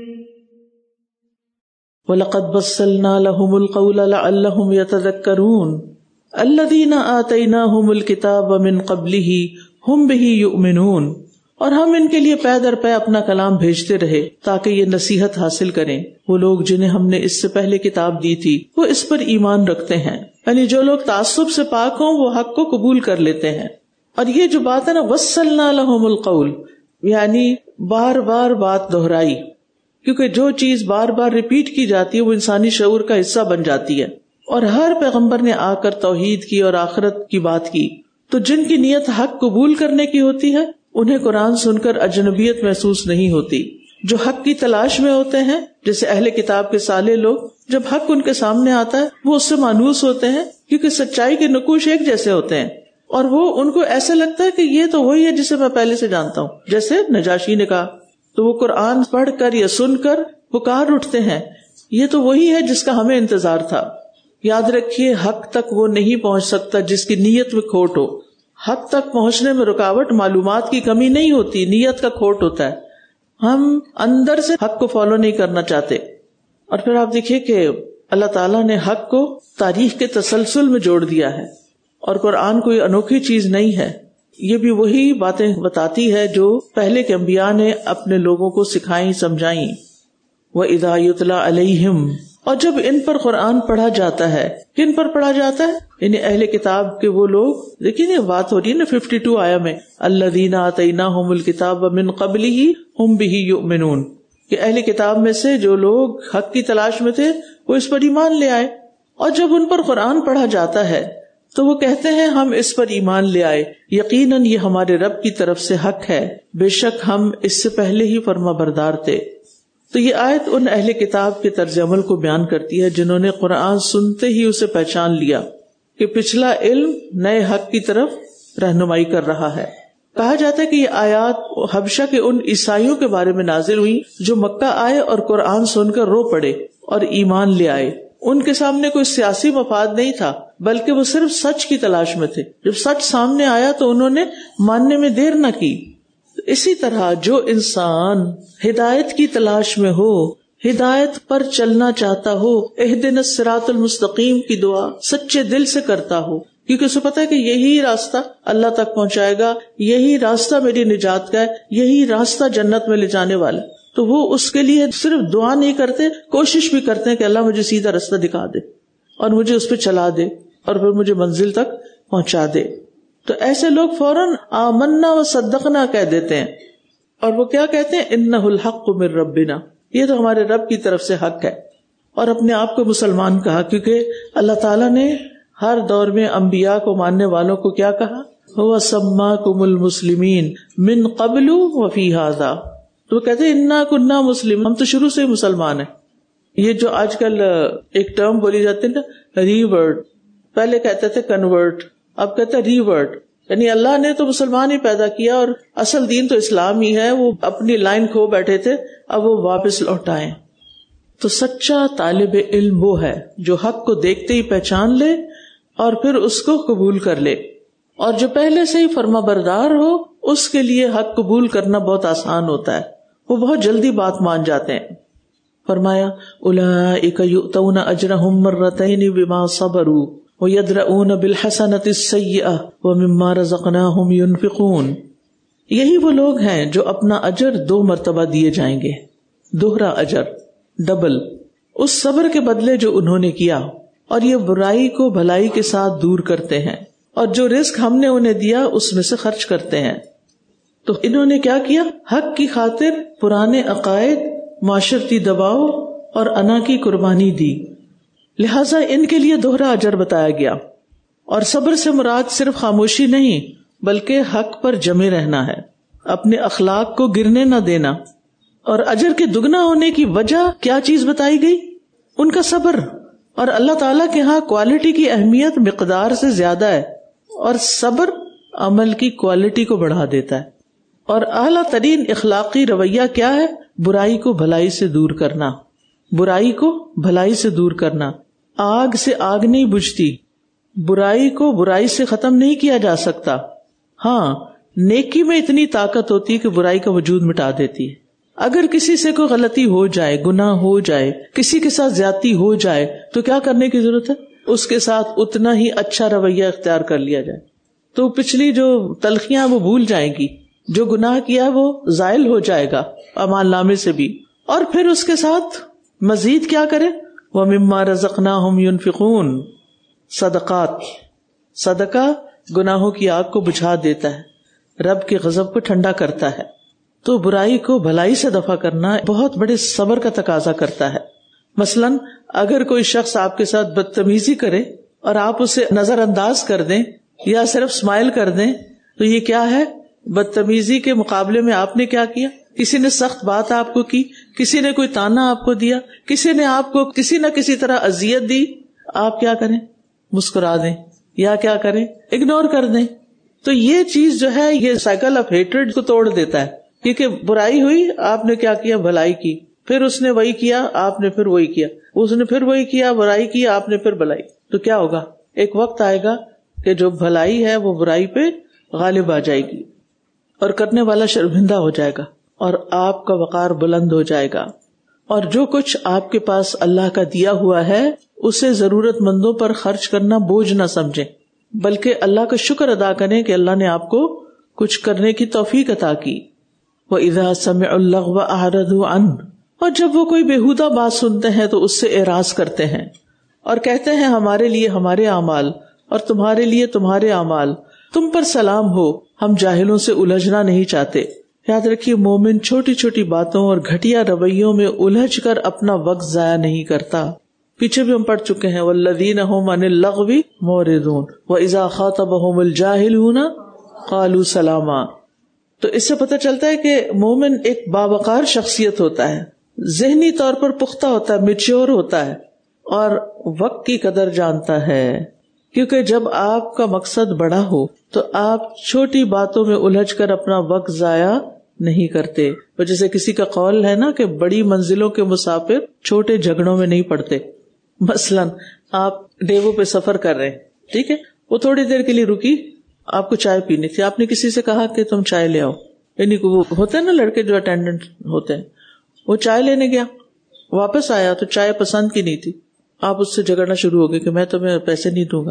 وَلَقَدْ بَسَّلْنَا لَهُمُ الْقَوْلَ لَعَلَّهُمْ يَتَذَكَّرُونَ الَّذِينَ آتَيْنَاهُمُ الْكِتَابَ مِنْ قَبْلِهِ هُمْ بِهِ يُؤْمِنُونَ، اور ہم ان کے لیے پے در پے اپنا کلام بھیجتے رہے تاکہ یہ نصیحت حاصل کریں۔ وہ لوگ جنہیں ہم نے اس سے پہلے کتاب دی تھی وہ اس پر ایمان رکھتے ہیں، یعنی جو لوگ تعصب سے پاک ہوں وہ حق کو قبول کر لیتے ہیں۔ اور یہ جو بات ہے نا وَصَّلْنَا لَهُمُ الْقَوْلَ، یعنی بار بار بات دہرائی، کیونکہ جو چیز بار بار ریپیٹ کی جاتی ہے وہ انسانی شعور کا حصہ بن جاتی ہے، اور ہر پیغمبر نے آ کر توحید کی اور آخرت کی بات کی، تو جن کی نیت حق قبول کرنے کی ہوتی ہے انہیں قرآن سن کر اجنبیت محسوس نہیں ہوتی۔ جو حق کی تلاش میں ہوتے ہیں جیسے اہل کتاب کے صالح لوگ، جب حق ان کے سامنے آتا ہے وہ اس سے مانوس ہوتے ہیں، کیونکہ سچائی کے نقوش ایک جیسے ہوتے ہیں، اور وہ ان کو ایسے لگتا ہے کہ یہ تو وہی ہے جسے میں پہلے سے جانتا ہوں۔ جیسے نجاشی نے کہا تو وہ قرآن پڑھ کر یا سن کر پکار اٹھتے ہیں، یہ تو وہی ہے جس کا ہمیں انتظار تھا۔ یاد رکھیے حق تک وہ نہیں پہنچ سکتا جس کی نیت میں کھوٹ ہو۔ حق تک پہنچنے میں رکاوٹ معلومات کی کمی نہیں ہوتی، نیت کا کھوٹ ہوتا ہے۔ ہم اندر سے حق کو فالو نہیں کرنا چاہتے۔ اور پھر آپ دیکھیے کہ اللہ تعالیٰ نے حق کو تاریخ کے تسلسل میں جوڑ دیا ہے، اور قرآن کوئی انوکھی چیز نہیں ہے، یہ بھی وہی باتیں بتاتی ہے جو پہلے کے انبیاء نے اپنے لوگوں کو سکھائیں سمجھائیں۔ وَإِذَا يُتْلَى عَلَيْهِمْ، اور جب ان پر قرآن پڑھا جاتا ہے، کن پر پڑھا جاتا ہے؟ یعنی اہل کتاب کے وہ لوگ، دیکھیں یہ بات ہو رہی ہے نا ففٹی ٹو آیا میں، الَّذِينَ آتَيْنَاهُمُ الْكِتَابَ مِنْ قَبْلِهِ هُمْ بِهِ يُؤْمِنُونَ، کہ اہل کتاب میں سے جو لوگ حق کی تلاش میں تھے وہ اس پر ایمان لے آئے، اور جب ان پر قرآن پڑھا جاتا ہے تو وہ کہتے ہیں ہم اس پر ایمان لے آئے، یقیناً یہ ہمارے رب کی طرف سے حق ہے، بے شک ہم اس سے پہلے ہی فرما بردار تھے۔ تو یہ آیت ان اہل کتاب کے طرز عمل کو بیان کرتی ہے جنہوں نے قرآن سنتے ہی اسے پہچان لیا کہ پچھلا علم نئے حق کی طرف رہنمائی کر رہا ہے۔ کہا جاتا ہے کہ یہ آیات حبشہ کے ان عیسائیوں کے بارے میں نازل ہوئی جو مکہ آئے اور قرآن سن کر رو پڑے اور ایمان لے آئے۔ ان کے سامنے کوئی سیاسی مفاد نہیں تھا، بلکہ وہ صرف سچ کی تلاش میں تھے۔ جب سچ سامنے آیا تو انہوں نے ماننے میں دیر نہ کی۔ اسی طرح جو انسان ہدایت کی تلاش میں ہو، ہدایت پر چلنا چاہتا ہو، اہدنا الصراط المستقیم کی دعا سچے دل سے کرتا ہو کیونکہ اسے پتا ہے کہ یہی راستہ اللہ تک پہنچائے گا، یہی راستہ میری نجات کا ہے، یہی راستہ جنت میں لے جانے والا. تو وہ اس کے لیے صرف دعا نہیں کرتے، کوشش بھی کرتے ہیں کہ اللہ مجھے سیدھا راستہ دکھا دے اور مجھے اس پہ چلا دے اور پھر مجھے منزل تک پہنچا دے. تو ایسے لوگ فوراً آمنا و صدقنا کہہ دیتے ہیں. اور وہ کیا کہتے ہیں؟ انہ الحق من ربنا، یہ تو ہمارے رب کی طرف سے حق ہے. اور اپنے آپ کو مسلمان کہا، کیونکہ اللہ تعالیٰ نے ہر دور میں انبیاء کو ماننے والوں کو کیا کہا؟ هو سماکم المسلمین من قبل وفی ھذا. تو وہ کہتے ہیں انا کنا مسلم، ہم تو شروع سے ہی مسلمان ہیں. یہ جو آج کل ایک ٹرم بولی جاتی ہے نا، ریورٹ، پہلے کہتے تھے کنورٹ، اب کہتے ہیں ریورٹ. یعنی اللہ نے تو مسلمان ہی پیدا کیا اور اصل دین تو اسلام ہی ہے، وہ اپنی لائن کھو بیٹھے تھے، اب وہ واپس لوٹائیں. تو سچا طالب علم وہ ہے جو حق کو دیکھتے ہی پہچان لے اور پھر اس کو قبول کر لے. اور جو پہلے سے ہی فرما بردار ہو اس کے لیے حق قبول کرنا بہت آسان ہوتا ہے، وہ بہت جلدی بات مان جاتے ہیں. فرمایا اولئک یؤتون اجرہم مرتین بما صبروا ویدرؤون بالحسنۃ السیئۃ ومما رزقناہم ینفقون. یہی وہ لوگ ہیں جو اپنا اجر دو مرتبہ دیے جائیں گے، دوہرا اجر، ڈبل، اس صبر کے بدلے جو انہوں نے کیا، اور یہ برائی کو بھلائی کے ساتھ دور کرتے ہیں، اور جو رزق ہم نے انہیں دیا اس میں سے خرچ کرتے ہیں. تو انہوں نے کیا کیا؟ حق کی خاطر پرانے عقائد، معاشرتی دباؤ اور انا کی قربانی دی، لہذا ان کے لیے دوہرا اجر بتایا گیا. اور صبر سے مراد صرف خاموشی نہیں بلکہ حق پر جمے رہنا ہے، اپنے اخلاق کو گرنے نہ دینا. اور اجر کے دگنا ہونے کی وجہ کیا چیز بتائی گئی؟ ان کا صبر. اور اللہ تعالیٰ کے ہاں کوالٹی کی اہمیت مقدار سے زیادہ ہے، اور صبر عمل کی کوالٹی کو بڑھا دیتا ہے. اور اعلیٰ ترین اخلاقی رویہ کیا ہے؟ برائی کو بھلائی سے دور کرنا، برائی کو بھلائی سے دور کرنا. آگ سے آگ نہیں بجھتی، برائی کو برائی سے ختم نہیں کیا جا سکتا. ہاں، نیکی میں اتنی طاقت ہوتی ہے کہ برائی کا وجود مٹا دیتی ہے. اگر کسی سے کوئی غلطی ہو جائے، گناہ ہو جائے، کسی کے ساتھ زیادتی ہو جائے تو کیا کرنے کی ضرورت ہے؟ اس کے ساتھ اتنا ہی اچھا رویہ اختیار کر لیا جائے تو پچھلی جو تلخیاں وہ بھول جائیں گی، جو گناہ کیا وہ زائل ہو جائے گا اعمال نامے سے بھی. اور پھر اس کے ساتھ مزید کیا کرے؟ وَمِمَّا رَزَقْنَاهُمْ يُنْفِقُونَ. صدقات، صدقہ گناہوں کی آگ کو بجھا دیتا ہے، رب کے غضب کو ٹھنڈا کرتا ہے. تو برائی کو بھلائی سے دفع کرنا بہت بڑے صبر کا تقاضا کرتا ہے. مثلاً اگر کوئی شخص آپ کے ساتھ بدتمیزی کرے اور آپ اسے نظر انداز کر دیں یا صرف اسمائل کر دیں تو یہ کیا ہے؟ بدتمیزی کے مقابلے میں آپ نے کیا کیا؟ کسی نے سخت بات آپ کو کی، کسی نے کوئی تانا آپ کو دیا، کسی نے آپ کو کسی نہ کسی طرح اذیت دی، آپ کیا کریں؟ مسکرا دیں یا کیا کریں؟ اگنور کر دیں. تو یہ چیز جو ہے یہ سائیکل آف ہیٹریڈ کو توڑ دیتا ہے، کیونکہ برائی ہوئی، آپ نے کیا کیا؟ بھلائی کی، پھر اس نے وہی کیا، آپ نے پھر وہی کیا، اس نے پھر وہی کیا، برائی کی، آپ نے پھر بھلائی. تو کیا ہوگا؟ ایک وقت آئے گا کہ جو بھلائی ہے وہ برائی پہ غالب آ جائے گی اور کرنے والا شرمندہ ہو جائے گا اور آپ کا وقار بلند ہو جائے گا. اور جو کچھ آپ کے پاس اللہ کا دیا ہوا ہے اسے ضرورت مندوں پر خرچ کرنا بوجھ نہ سمجھیں، بلکہ اللہ کا شکر ادا کریں کہ اللہ نے آپ کو کچھ کرنے کی توفیق عطا کی. وَإِذَا سَمِعُوا اللَّغْوَ أَعْرَضُوا عَنْهُ. اور جب وہ کوئی بےہودہ بات سنتے ہیں تو اس سے اعراض کرتے ہیں اور کہتے ہیں ہمارے لیے ہمارے اعمال اور تمہارے لیے تمہارے اعمال، تم پر سلام ہو، ہم جاہلوں سے الجھنا نہیں چاہتے. یاد رکھیے مومن چھوٹی چھوٹی باتوں اور گھٹیا رویوں میں الجھ کر اپنا وقت ضائع نہیں کرتا. پیچھے بھی ہم پڑھ چکے ہیں وَالَّذِينَ هُمْ عَنِ اللَّغْوِ مُعْرِضُونَ وَإِذَا خَاطَبَهُمُ الْجَاهِلُونَ قَالُوا سَلَامًا. تو اس سے پتہ چلتا ہے کہ مومن ایک باوقار شخصیت ہوتا ہے، ذہنی طور پر پختہ ہوتا ہے، میچور ہوتا ہے اور وقت کی قدر جانتا ہے. کیونکہ جب آپ کا مقصد بڑا ہو تو آپ چھوٹی باتوں میں الجھ کر اپنا وقت ضائع نہیں کرتے. اور جیسے کسی کا قول ہے نا کہ بڑی منزلوں کے مسافر چھوٹے جھگڑوں میں نہیں پڑتے. مثلاً آپ ڈیوو پہ سفر کر رہے ہیں، ٹھیک ہے، وہ تھوڑی دیر کے لیے رکی، آپ کو چائے پینی تھی، آپ نے کسی سے کہا کہ تم چائے لے آؤ، یعنی وہ ہوتے ہیں نا لڑکے جو اٹینڈنٹ ہوتے ہیں، وہ چائے لینے گیا، واپس آیا تو چائے پسند کی نہیں تھی، آپ اس سے جھگڑنا شروع ہو گئے کہ میں تمہیں پیسے نہیں دوں گا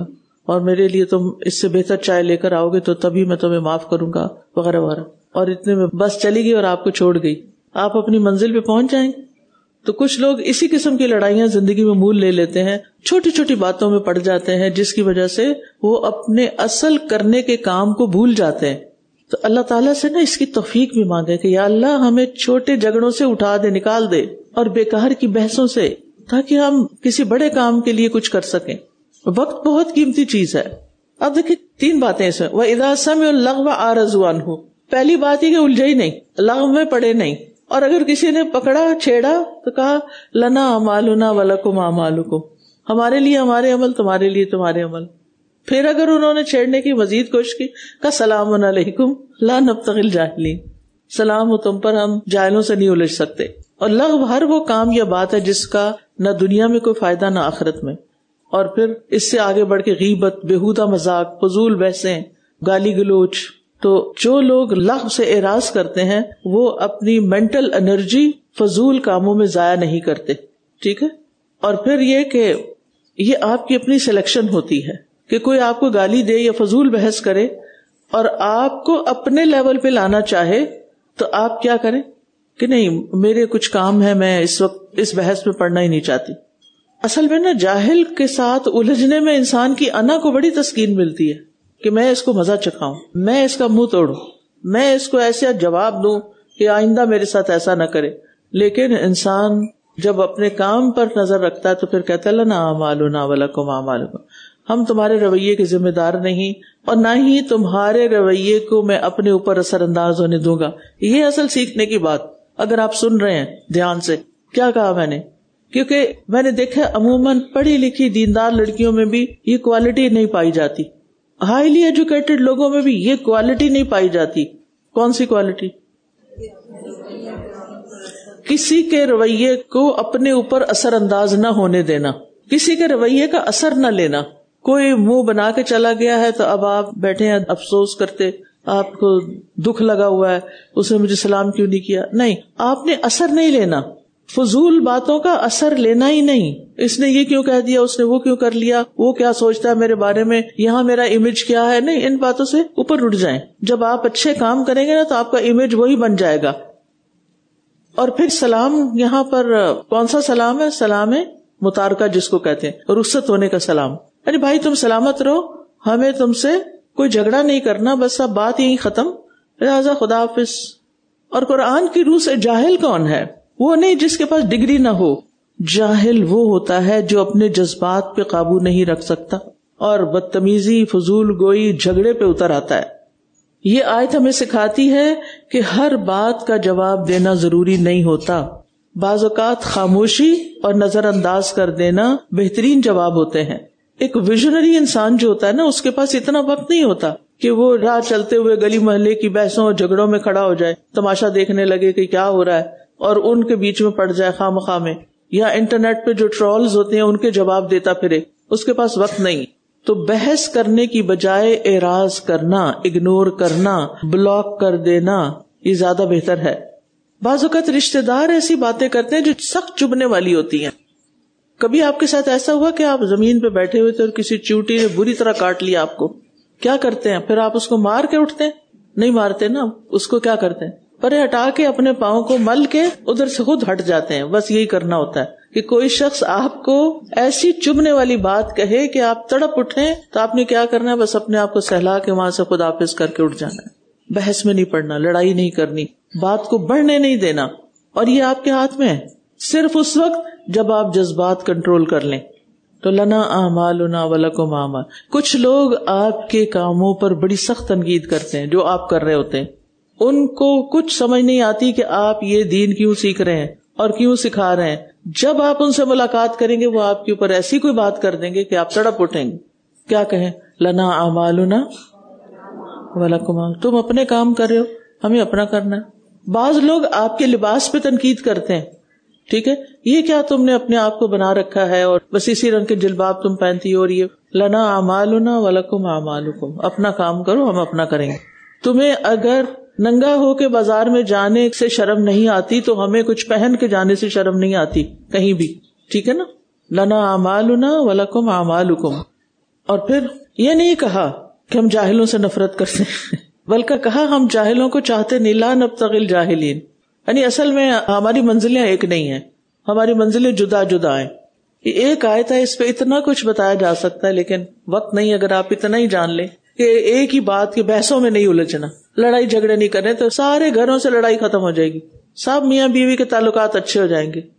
اور میرے لیے تم اس سے بہتر چائے لے کر آؤ گے تو تبھی میں تمہیں معاف کروں گا وغیرہ وغیرہ. اور اتنے میں بس چلی گئی اور آپ کو چھوڑ گئی, آپ اپنی منزل پہ پہنچ جائیں گے. تو کچھ لوگ اسی قسم کی لڑائیاں زندگی میں مول لے لیتے ہیں, چھوٹی چھوٹی باتوں میں پڑ جاتے ہیں, جس کی وجہ سے وہ اپنے اصل کرنے کے کام کو بھول جاتے ہیں. تو اللہ تعالیٰ سے نا اس کی توفیق بھی مانگے کہ یا اللہ ہمیں چھوٹے جھگڑوں سے اٹھا دے, نکال دے, اور بیکار کی بحثوں سے, تاکہ ہم کسی بڑے کام کے لیے کچھ کر سکیں. وقت بہت قیمتی چیز ہے. اب دیکھیں تین باتیں اس میں, وَإِذَا سَمِعُوا اللَّغْوَ أَعْرَضُوا عَنْهُ. پہلی بات یہ کہ الجھے ہی نہیں, لغو میں پڑے نہیں, اور اگر کسی نے پکڑا چھیڑا تو کہا لنا اعمالنا ولکم اعمالکم, ہمارے لیے ہمارے عمل, تمہارے لیے تمہارے عمل. پھر اگر انہوں نے چھیڑنے کی مزید کوشش کی, کہا سلام علیکم لا نبتغی الجاہلین, سلام ہو تم پر, ہم جاہلوں سے نہیں الجھ سکتے. اور لغو ہر وہ کام یا بات ہے جس کا نہ دنیا میں کوئی فائدہ نہ آخرت میں. اور پھر اس سے آگے بڑھ کے غیبت, بےہودہ مذاق, فضول بحثیں, گالی گلوچ. تو جو لوگ لغو سے اعراض کرتے ہیں وہ اپنی مینٹل انرجی فضول کاموں میں ضائع نہیں کرتے. ٹھیک ہے. اور پھر یہ کہ یہ آپ کی اپنی سلیکشن ہوتی ہے کہ کوئی آپ کو گالی دے یا فضول بحث کرے اور آپ کو اپنے لیول پہ لانا چاہے تو آپ کیا کریں کہ نہیں میرے کچھ کام ہے, میں اس وقت اس بحث میں پڑھنا ہی نہیں چاہتی. اصل میں نا جاہل کے ساتھ الجھنے میں انسان کی انا کو بڑی تسکین ملتی ہے کہ میں اس کو مزہ چکھاؤں, میں اس کا منہ توڑوں, میں اس کو ایسا جواب دوں کہ آئندہ میرے ساتھ ایسا نہ کرے. لیکن انسان جب اپنے کام پر نظر رکھتا ہے تو پھر کہتا ہے لنا اعمالنا ولکم اعمالکم, ہم تمہارے رویے کے ذمہ دار نہیں اور نہ ہی تمہارے رویے کو میں اپنے اوپر اثر انداز ہونے دوں گا. یہ اصل سیکھنے کی بات. اگر آپ سن رہے ہیں دھیان سے, کیا کہا میں نے, کیونکہ میں نے دیکھا عموماً پڑھی لکھی دیندار لڑکیوں میں بھی یہ کوالٹی نہیں پائی جاتی, ہائیلی ایجوکیٹڈ لوگوں میں بھی یہ کوالٹی نہیں پائی جاتی. کون سی کوالٹی؟ کسی کے رویے کو اپنے اوپر اثر انداز نہ ہونے دینا, کسی کے رویے کا اثر نہ لینا. کوئی منہ بنا کے چلا گیا ہے تو اب آپ بیٹھے ہیں افسوس کرتے, آپ کو دکھ لگا ہوا ہے اس نے مجھے سلام کیوں نہیں کیا. نہیں, آپ نے اثر نہیں لینا, فضول باتوں کا اثر لینا ہی نہیں. اس نے یہ کیوں کہہ دیا, اس نے وہ کیوں کر لیا, وہ کیا سوچتا ہے میرے بارے میں, یہاں میرا امیج کیا ہے. نہیں, ان باتوں سے اوپر اٹھ جائیں. جب آپ اچھے کام کریں گے نا تو آپ کا امیج وہی بن جائے گا. اور پھر سلام, یہاں پر کون سا سلام ہے؟ سلام متارکہ جس کو کہتے ہیں, رخصت ہونے کا سلام. ارے بھائی تم سلامت رہو, ہمیں تم سے کوئی جھگڑا نہیں کرنا, بس اب بات یہی ختم, لہٰذا خدا حافظ. اور قرآن کی روح سے جاہل کون ہے؟ وہ نہیں جس کے پاس ڈگری نہ ہو. جاہل وہ ہوتا ہے جو اپنے جذبات پہ قابو نہیں رکھ سکتا اور بدتمیزی, فضول گوئی, جھگڑے پہ اتر آتا ہے. یہ آیت ہمیں سکھاتی ہے کہ ہر بات کا جواب دینا ضروری نہیں ہوتا. بعض اوقات خاموشی اور نظر انداز کر دینا بہترین جواب ہوتے ہیں. ایک ویژنری انسان جو ہوتا ہے نا, اس کے پاس اتنا وقت نہیں ہوتا کہ وہ راہ چلتے ہوئے گلی محلے کی بحثوں اور جھگڑوں میں کھڑا ہو جائے, تماشا دیکھنے لگے کہ کیا ہو رہا ہے اور ان کے بیچ میں پڑ جائے خواہ مخواہ میں, یا انٹرنیٹ پہ جو ٹرولز ہوتے ہیں ان کے جواب دیتا پھرے. اس کے پاس وقت نہیں. تو بحث کرنے کی بجائے اعراض کرنا, اگنور کرنا, بلاک کر دینا, یہ زیادہ بہتر ہے. بعض اوقات رشتہ دار ایسی باتیں کرتے ہیں جو سخت چبھنے والی ہوتی ہیں. کبھی آپ کے ساتھ ایسا ہوا کہ آپ زمین پہ بیٹھے ہوئے تھے اور کسی چیونٹی نے بری طرح کاٹ لیا آپ کو, کیا کرتے ہیں پھر؟ آپ اس کو مار کے اٹھتے ہیں؟ نہیں مارتے نا. اس کو کیا کرتے ہیں, پرے ہٹا کے اپنے پاؤں کو مل کے ادھر سے خود ہٹ جاتے ہیں. بس یہی کرنا ہوتا ہے کہ کوئی شخص آپ کو ایسی چبھنے والی بات کہے کہ آپ تڑپ اٹھیں تو آپ نے کیا کرنا ہے, بس اپنے آپ کو سہلا کے وہاں سے خداحافظ کر کے اٹھ جانا ہے. بحث میں نہیں پڑنا, لڑائی نہیں کرنی, بات کو بڑھنے نہیں دینا. اور یہ آپ کے ہاتھ میں ہے صرف اس وقت جب آپ جذبات کنٹرول کر لیں. تو لنا اعمالنا ولکم اعمال. کچھ لوگ آپ کے کاموں پر بڑی سخت تنقید کرتے ہیں جو آپ کر رہے ہوتے ہیں. ان کو کچھ سمجھ نہیں آتی کہ آپ یہ دین کیوں سیکھ رہے ہیں اور کیوں سکھا رہے ہیں. جب آپ ان سے ملاقات کریں گے وہ آپ کے اوپر ایسی کوئی بات کر دیں گے کہ آپ تڑپ اٹھیں گے. کیا کہیں؟ لنا اعمالنا ولکم اعمال. تم اپنے کام کر رہے ہو, ہمیں اپنا کرنا ہے. بعض لوگ آپ کے لباس پہ تنقید کرتے ہیں. ٹھیک ہے, یہ کیا تم نے اپنے آپ کو بنا رکھا ہے اور بس اسی رنگ کے جلباب تم پہنتی ہو. اور یہ لنا اعمالنا ولکم اعمالکم, اپنا کام کرو ہم اپنا کریں گے. تمہیں اگر ننگا ہو کے بازار میں جانے سے شرم نہیں آتی تو ہمیں کچھ پہن کے جانے سے شرم نہیں آتی کہیں بھی. ٹھیک ہے نا, لنا اعمالنا ولکم اعمالکم. اور پھر یہ نہیں کہا کہ ہم جاہلوں سے نفرت کرتے ہیں، بلکہ کہا ہم جاہلوں کو چاہتے نہیں، لا نبتغی الجاہلین، یعنی اصل میں ہماری منزلیں ایک نہیں ہیں، ہماری منزلیں جدا جدا ہیں. یہ ایک آیت ہے، اس پہ اتنا کچھ بتایا جا سکتا ہے، لیکن وقت نہیں. اگر آپ اتنا ہی جان لیں کہ ایک ہی بات کے بحثوں میں نہیں الجھنا، لڑائی جھگڑے نہیں کرنے، تو سارے گھروں سے لڑائی ختم ہو جائے گی، سب میاں بیوی کے تعلقات اچھے ہو جائیں گے.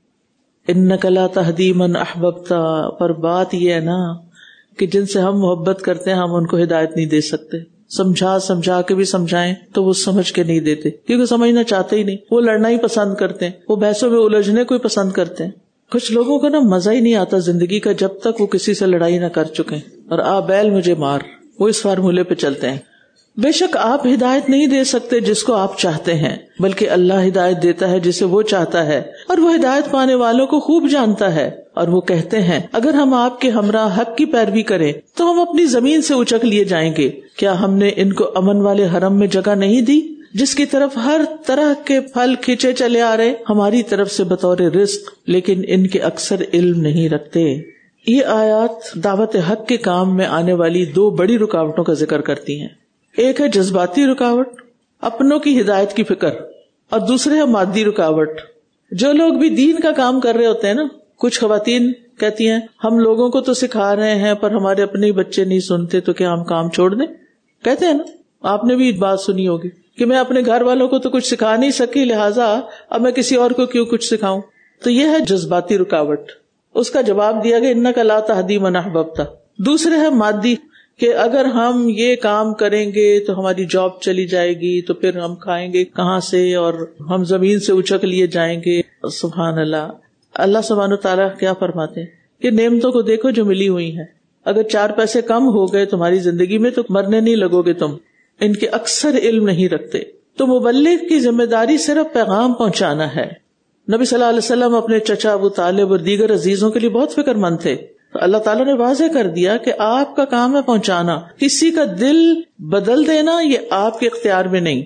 انک لا تہدی من احببت، پر بات یہ ہے نا کہ جن سے ہم محبت کرتے ہیں ہم ان کو ہدایت نہیں دے سکتے. سمجھا سمجھا کے بھی سمجھائیں تو وہ سمجھ کے نہیں دیتے، کیونکہ سمجھنا چاہتے ہی نہیں، وہ لڑنا ہی پسند کرتے ہیں، وہ بحثوں میں الجھنے کو ہی پسند کرتے ہیں. کچھ لوگوں کو نا مزہ ہی نہیں آتا زندگی کا جب تک وہ کسی سے لڑائی نہ کر چکے، اور آ بیل مجھے مار، وہ اس فارمولے پہ چلتے ہیں. بے شک آپ ہدایت نہیں دے سکتے جس کو آپ چاہتے ہیں، بلکہ اللہ ہدایت دیتا ہے جسے وہ چاہتا ہے، اور وہ ہدایت پانے والوں کو خوب جانتا ہے. اور وہ کہتے ہیں اگر ہم آپ کے ہمراہ حق کی پیروی کریں تو ہم اپنی زمین سے اچک لیے جائیں گے. کیا ہم نے ان کو امن والے حرم میں جگہ نہیں دی جس کی طرف ہر طرح کے پھل کھینچے چلے آ رہے ہماری طرف سے بطور رزق، لیکن ان کے اکثر علم نہیں رکھتے. یہ آیات دعوت حق کے کام میں آنے والی دو بڑی رکاوٹوں کا ذکر کرتی ہیں. ایک ہے جذباتی رکاوٹ، اپنوں کی ہدایت کی فکر، اور دوسرے ہے مادی رکاوٹ. جو لوگ بھی دین کا کام کر رہے ہوتے ہیں نا، کچھ خواتین کہتی ہیں ہم لوگوں کو تو سکھا رہے ہیں پر ہمارے اپنے ہی بچے نہیں سنتے، تو کیا ہم کام چھوڑ دیں؟ کہتے ہیں نا، آپ نے بھی بات سنی ہوگی کہ میں اپنے گھر والوں کو تو کچھ سکھا نہیں سکی، لہٰذا اب میں کسی اور کو کیوں کچھ سکھاؤں. تو یہ ہے جذباتی رکاوٹ. اس کا جواب دیا گیا انک لا تہدی من احببت. دوسرے ہے مادی، کہ اگر ہم یہ کام کریں گے تو ہماری جاب چلی جائے گی، تو پھر ہم کھائیں گے کہاں سے، اور ہم زمین سے اچک لیے جائیں گے. سبحان اللہ. اللہ سبحانہ تعالیٰ کیا فرماتے ہیں کہ نعمتوں کو دیکھو جو ملی ہوئی ہیں، اگر چار پیسے کم ہو گئے تمہاری زندگی میں تو مرنے نہیں لگو گے تم. ان کے اکثر علم نہیں رکھتے. تو مبلغ کی ذمہ داری صرف پیغام پہنچانا ہے. نبی صلی اللہ علیہ وسلم اپنے چچا ابو طالب اور دیگر عزیزوں کے لیے بہت فکر مند تھے. تو اللہ تعالیٰ نے واضح کر دیا کہ آپ کا کام ہے پہنچانا، کسی کا دل بدل دینا یہ آپ کے اختیار میں نہیں.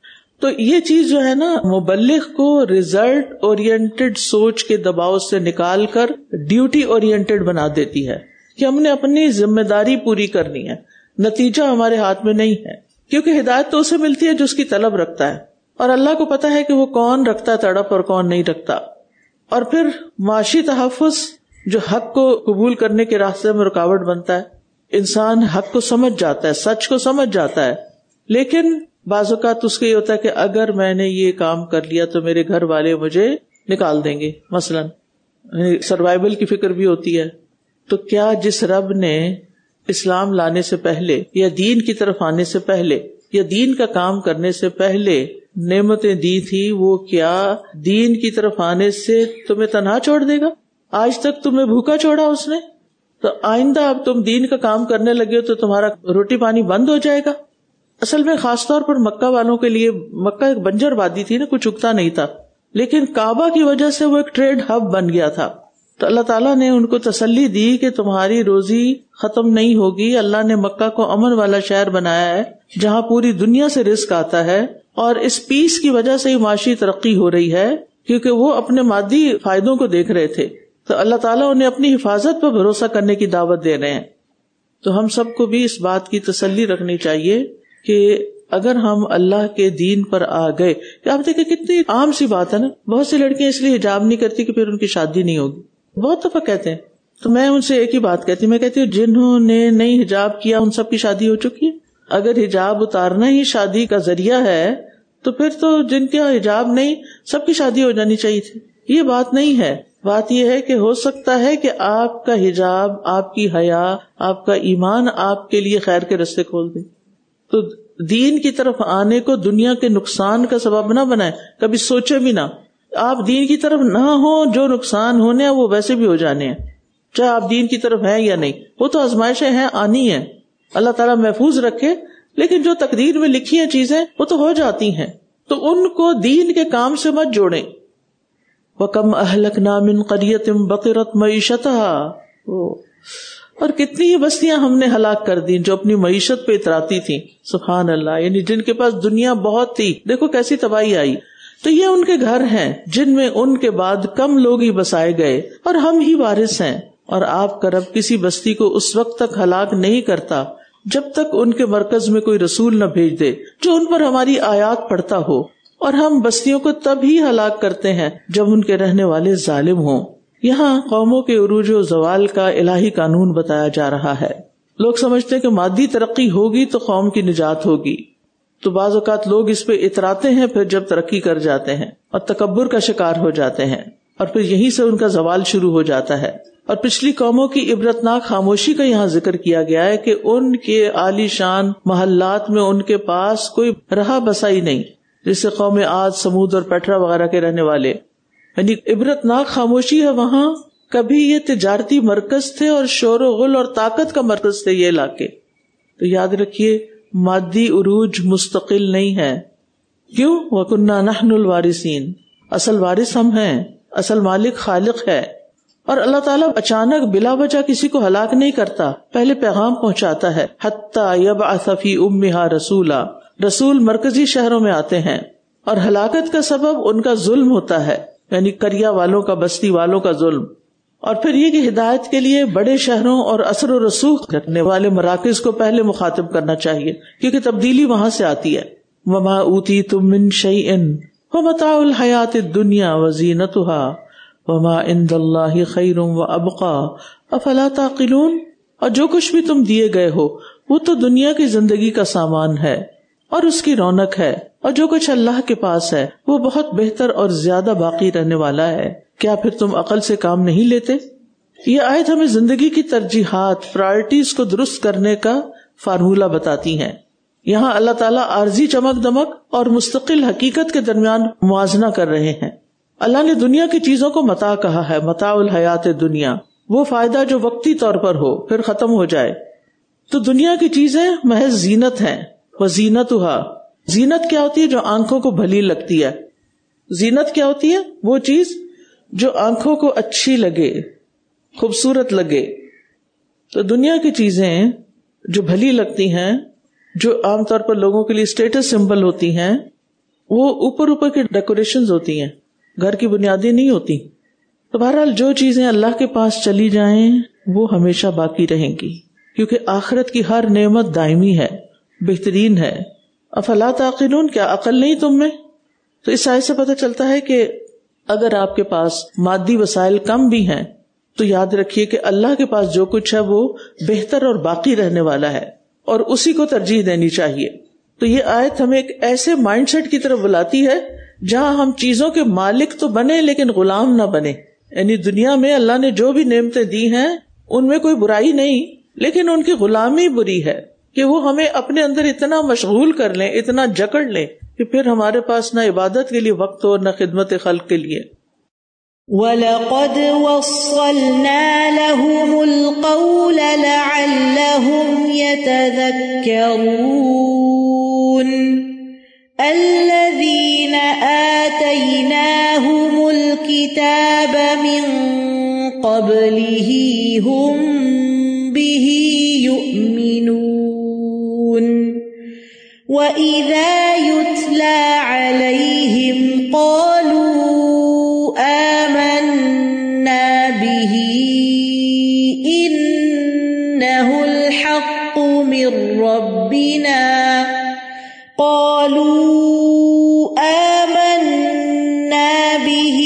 تو یہ چیز جو ہے نا مبلغ کو ریزلٹ اورینٹڈ سوچ کے دباؤ سے نکال کر ڈیوٹی اورینٹڈ بنا دیتی ہے کہ ہم نے اپنی ذمہ داری پوری کرنی ہے، نتیجہ ہمارے ہاتھ میں نہیں ہے. کیونکہ ہدایت تو اسے ملتی ہے جو اس کی طلب رکھتا ہے، اور اللہ کو پتا ہے کہ وہ کون رکھتا ہے تڑپ اور کون نہیں رکھتا. اور پھر معاشی تحفظ جو حق کو قبول کرنے کے راستے میں رکاوٹ بنتا ہے. انسان حق کو سمجھ جاتا ہے، سچ کو سمجھ جاتا ہے، لیکن بعض اوقات اس کو یہ ہوتا ہے کہ اگر میں نے یہ کام کر لیا تو میرے گھر والے مجھے نکال دیں گے، مثلا سروائیول کی فکر بھی ہوتی ہے. تو کیا جس رب نے اسلام لانے سے پہلے یا دین کی طرف آنے سے پہلے یا دین کا کام کرنے سے پہلے نعمتیں دی تھی، وہ کیا دین کی طرف آنے سے تمہیں تنہا چھوڑ دے گا؟ آج تک تمہیں بھوکا چھوڑا اس نے، تو آئندہ اب تم دین کا کام کرنے لگے ہو تو تمہارا روٹی پانی بند ہو جائے گا. اصل میں خاص طور پر مکہ والوں کے لیے، مکہ ایک بنجر وادی تھی نا، کچھ اگتا نہیں تھا، لیکن کعبہ کی وجہ سے وہ ایک ٹریڈ ہب بن گیا تھا. تو اللہ تعالیٰ نے ان کو تسلی دی کہ تمہاری روزی ختم نہیں ہوگی. اللہ نے مکہ کو امن والا شہر بنایا ہے جہاں پوری دنیا سے رزق آتا ہے، اور اس پیس کی وجہ سے ہی معاشی ترقی ہو رہی ہے، کیونکہ وہ اپنے مادی فائدوں کو دیکھ رہے تھے. تو اللہ تعالیٰ انہیں اپنی حفاظت پر بھروسہ کرنے کی دعوت دے رہے ہیں. تو ہم سب کو بھی اس بات کی تسلی رکھنی چاہیے کہ اگر ہم اللہ کے دین پر آ گئے، آپ دیکھیں کتنی عام سی بات ہے نا، بہت سی لڑکیاں اس لیے حجاب نہیں کرتی کہ پھر ان کی شادی نہیں ہوگی. بہت دفعہ کہتے ہیں. تو میں ان سے ایک ہی بات کہتی ہوں، میں کہتی ہوں جنہوں نے نہیں حجاب کیا ان سب کی شادی ہو چکی ہے. اگر حجاب اتارنا ہی شادی کا ذریعہ ہے تو پھر تو جن کا حجاب نہیں سب کی شادی ہو جانی چاہیے تھی. یہ بات نہیں ہے. بات یہ ہے کہ ہو سکتا ہے کہ آپ کا حجاب، آپ کی حیا، آپ کا ایمان آپ کے لیے خیر کے رستے کھول دے. تو دین کی طرف آنے کو دنیا کے نقصان کا سبب نہ بنائے، کبھی سوچے بھی نہ. آپ دین کی طرف نہ ہو، جو نقصان ہونے ہیں وہ ویسے بھی ہو جانے ہیں، چاہے آپ دین کی طرف ہیں یا نہیں. وہ تو آزمائشیں ہیں، آنی ہیں، اللہ تعالیٰ محفوظ رکھے، لیکن جو تقدیر میں لکھی ہیں چیزیں وہ تو ہو جاتی ہیں. تو ان کو دین کے کام سے مت جوڑیں. وَكَمْ أَهْلَكْنَا مِنْ قَرْيَةٍ بَطِرَتْ مَعِيشَتَهَا، اور کتنی ہی بستیاں ہم نے ہلاک کر دی جو اپنی معیشت پہ اتراتی تھیں. سبحان اللہ، یعنی جن کے پاس دنیا بہت تھی، دیکھو کیسی تباہی آئی. تو یہ ان کے گھر ہیں جن میں ان کے بعد کم لوگ ہی بسائے گئے، اور ہم ہی وارث ہیں. اور آپ کا رب کسی بستی کو اس وقت تک ہلاک نہیں کرتا جب تک ان کے مرکز میں کوئی رسول نہ بھیج دے جو ان پر ہماری آیات پڑھتا ہو، اور ہم بستیوں کو تب ہی ہلاک کرتے ہیں جب ان کے رہنے والے ظالم ہوں۔ یہاں قوموں کے عروج و زوال کا الہی قانون بتایا جا رہا ہے۔ لوگ سمجھتے ہیں کہ مادی ترقی ہوگی تو قوم کی نجات ہوگی، تو بعض اوقات لوگ اس پہ اتراتے ہیں، پھر جب ترقی کر جاتے ہیں اور تکبر کا شکار ہو جاتے ہیں، اور پھر یہیں سے ان کا زوال شروع ہو جاتا ہے۔ اور پچھلی قوموں کی عبرتناک خاموشی کا یہاں ذکر کیا گیا ہے کہ ان کے عالی شان محلات میں ان کے پاس کوئی رہا بسائی نہیں، جیسے قوم عاد، سمود اور پیٹرا وغیرہ کے رہنے والے، یعنی عبرتناک خاموشی ہے وہاں۔ کبھی یہ تجارتی مرکز تھے اور شور و غل اور طاقت کا مرکز تھے یہ علاقے۔ تو یاد رکھیے مادی عروج مستقل نہیں ہے۔ کیوں؟ وَكُنَّا نَحْنُ الْوَارِثِينَ، اصل وارث ہم ہیں، اصل مالک خالق ہے۔ اور اللہ تعالیٰ اچانک بلا وجہ کسی کو ہلاک نہیں کرتا، پہلے پیغام پہنچاتا ہے۔ حَتَّى يَبْعَثَ فِي أُمِّهَا رَسُولًا، رسول مرکزی شہروں میں آتے ہیں، اور ہلاکت کا سبب ان کا ظلم ہوتا ہے، یعنی قریہ والوں کا، بستی والوں کا ظلم۔ اور پھر یہ کہ ہدایت کے لیے بڑے شہروں اور اثر و رسوخ رکھنے والے مراکز کو پہلے مخاطب کرنا چاہیے، کیونکہ تبدیلی وہاں سے آتی ہے۔ وَمَا أُوتِيتُم مِّن شَيْءٍ فَمَتَاعُ الْحَيَاةِ الدُّنْيَا وَزِينَتُهَا وَمَا عِندَ اللَّهِ خَيْرٌ وَأَبْقَىٰ أَفَلَا تَعْقِلُونَ، اور جو کچھ بھی تم دیے گئے ہو وہ تو دنیا کی زندگی کا سامان ہے اور اس کی رونق ہے، اور جو کچھ اللہ کے پاس ہے وہ بہت بہتر اور زیادہ باقی رہنے والا ہے۔ کیا پھر تم عقل سے کام نہیں لیتے؟ یہ آیت ہمیں زندگی کی ترجیحات، پرائرٹیز کو درست کرنے کا فارمولہ بتاتی ہیں۔ یہاں اللہ تعالیٰ عارضی چمک دمک اور مستقل حقیقت کے درمیان موازنہ کر رہے ہیں۔ اللہ نے دنیا کی چیزوں کو متاع کہا ہے، متاع الحیات دنیا، وہ فائدہ جو وقتی طور پر ہو پھر ختم ہو جائے۔ تو دنیا کی چیزیں محض زینت ہیں۔ وزینتها، زینت کیا ہوتی ہے؟ جو آنکھوں کو بھلی لگتی ہے۔ زینت کیا ہوتی ہے؟ وہ چیز جو آنکھوں کو اچھی لگے، خوبصورت لگے۔ تو دنیا کی چیزیں جو بھلی لگتی ہیں، جو عام طور پر لوگوں کے لیے اسٹیٹس سمبل ہوتی ہیں، وہ اوپر اوپر کی ڈیکوریشنز ہوتی ہیں، گھر کی بنیادیں نہیں ہوتی۔ تو بہرحال جو چیزیں اللہ کے پاس چلی جائیں وہ ہمیشہ باقی رہیں گی، کیونکہ آخرت کی ہر نعمت دائمی ہے، بہترین ہے۔ افلا تعقلون، کیا عقل نہیں تم میں؟ تو اس آیت سے پتہ چلتا ہے کہ اگر آپ کے پاس مادی وسائل کم بھی ہیں تو یاد رکھیے کہ اللہ کے پاس جو کچھ ہے وہ بہتر اور باقی رہنے والا ہے، اور اسی کو ترجیح دینی چاہیے۔ تو یہ آیت ہمیں ایک ایسے مائنڈ سیٹ کی طرف بلاتی ہے جہاں ہم چیزوں کے مالک تو بنے لیکن غلام نہ بنے۔ یعنی دنیا میں اللہ نے جو بھی نعمتیں دی ہیں ان میں کوئی برائی نہیں، لیکن ان کی غلامی بری ہے کہ وہ ہمیں اپنے اندر اتنا مشغول کر لیں، اتنا جکڑ لیں کہ پھر ہمارے پاس نہ عبادت کے لیے وقت ہو نہ خدمت خلق کے لیے۔ وَلَقَدْ وَصَّلْنَا لَهُمُ الْقَوْلَ لَعَلَّهُمْ يَتَذَكَّرُونَ الَّذِينَ آتَيْنَاهُمُ الْكِتَابَ مِنْ قَبْلِهِ هُمْ بِهِ يُؤْمِنُونَ وَإِذَا يُتْلَى عَلَيْهِمْ قَالُوا آمَنَّا بِهِ إِنَّهُ الْحَقُّ مِنْ رَبِّنَا قَالُوا آمَنَّا بِهِ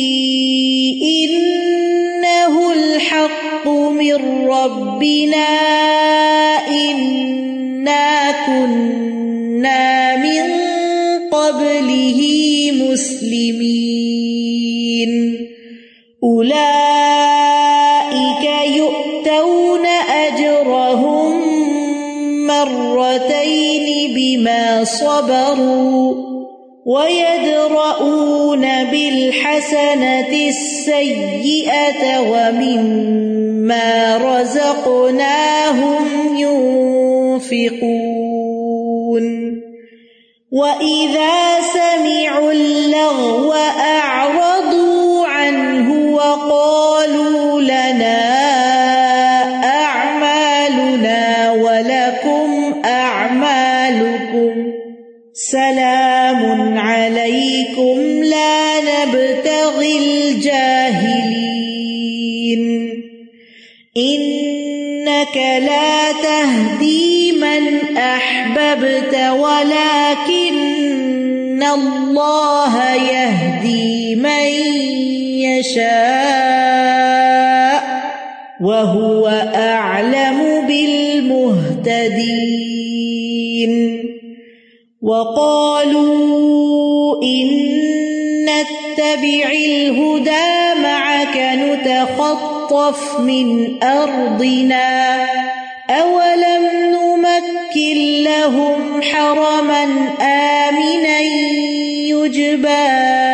إِنَّهُ الْحَقُّ مِنْ رَبِّنَا إِنَّا كُنَّا مِنْ قَبْلِهِ مُسْلِمِينَ أُولَئِكَ يُؤْتَوْنَ أَجْرَهُمْ مرتين بما صبروا ويدرؤون بالحسنة السيئة ومما رزقناهم ينفقون وإذا سمعوا اللغو أعرضوا عنه وقالوا لنا سلام علیکم لا نبتغی الجاہلین۔ إنك لا تهدي من أحببت ولكن الله يهدي من يشاء وهو أعلم بالمهتدين وقالوا إن نتبع الهدى معك نتخطف من أرضنا أولم نمكن لهم حرما آمنا يجبى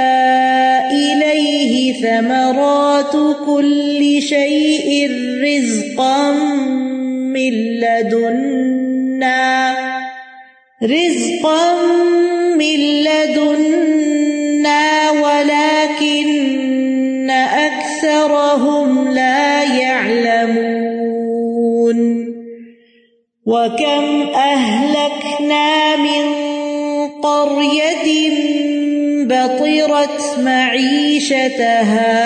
إليه ثمرات كل شيء رزقا من لدنا رزقا من لدنا ولكن أكثرهم لا يعلمون وكم أهلكنا من قرية بطرت معيشتها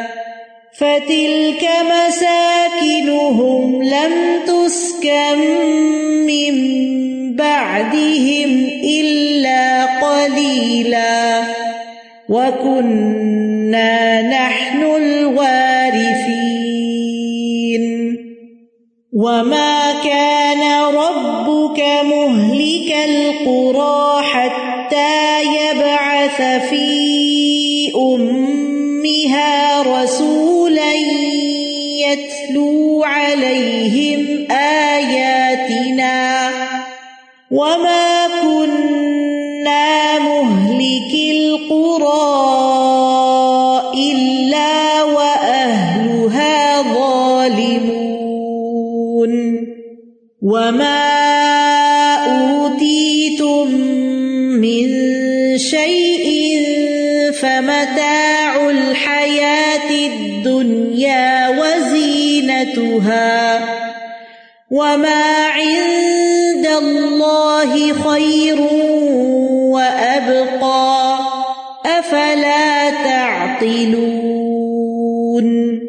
فتلك مساكنهم لم تسكن من بعدهم إلا قليلا وكنا نحن الوارثين وما كان ربك مهلك القرى حتى يبعث في أمها رسولا يتلو عليهم آياتنا وما كنا مهلك القرى إلا وأهلها ظالمون وما أوتيتم من شيء فمتاع الحياة الدنيا وزينتها وما عند الله خير وأبقى أفلا تعقلون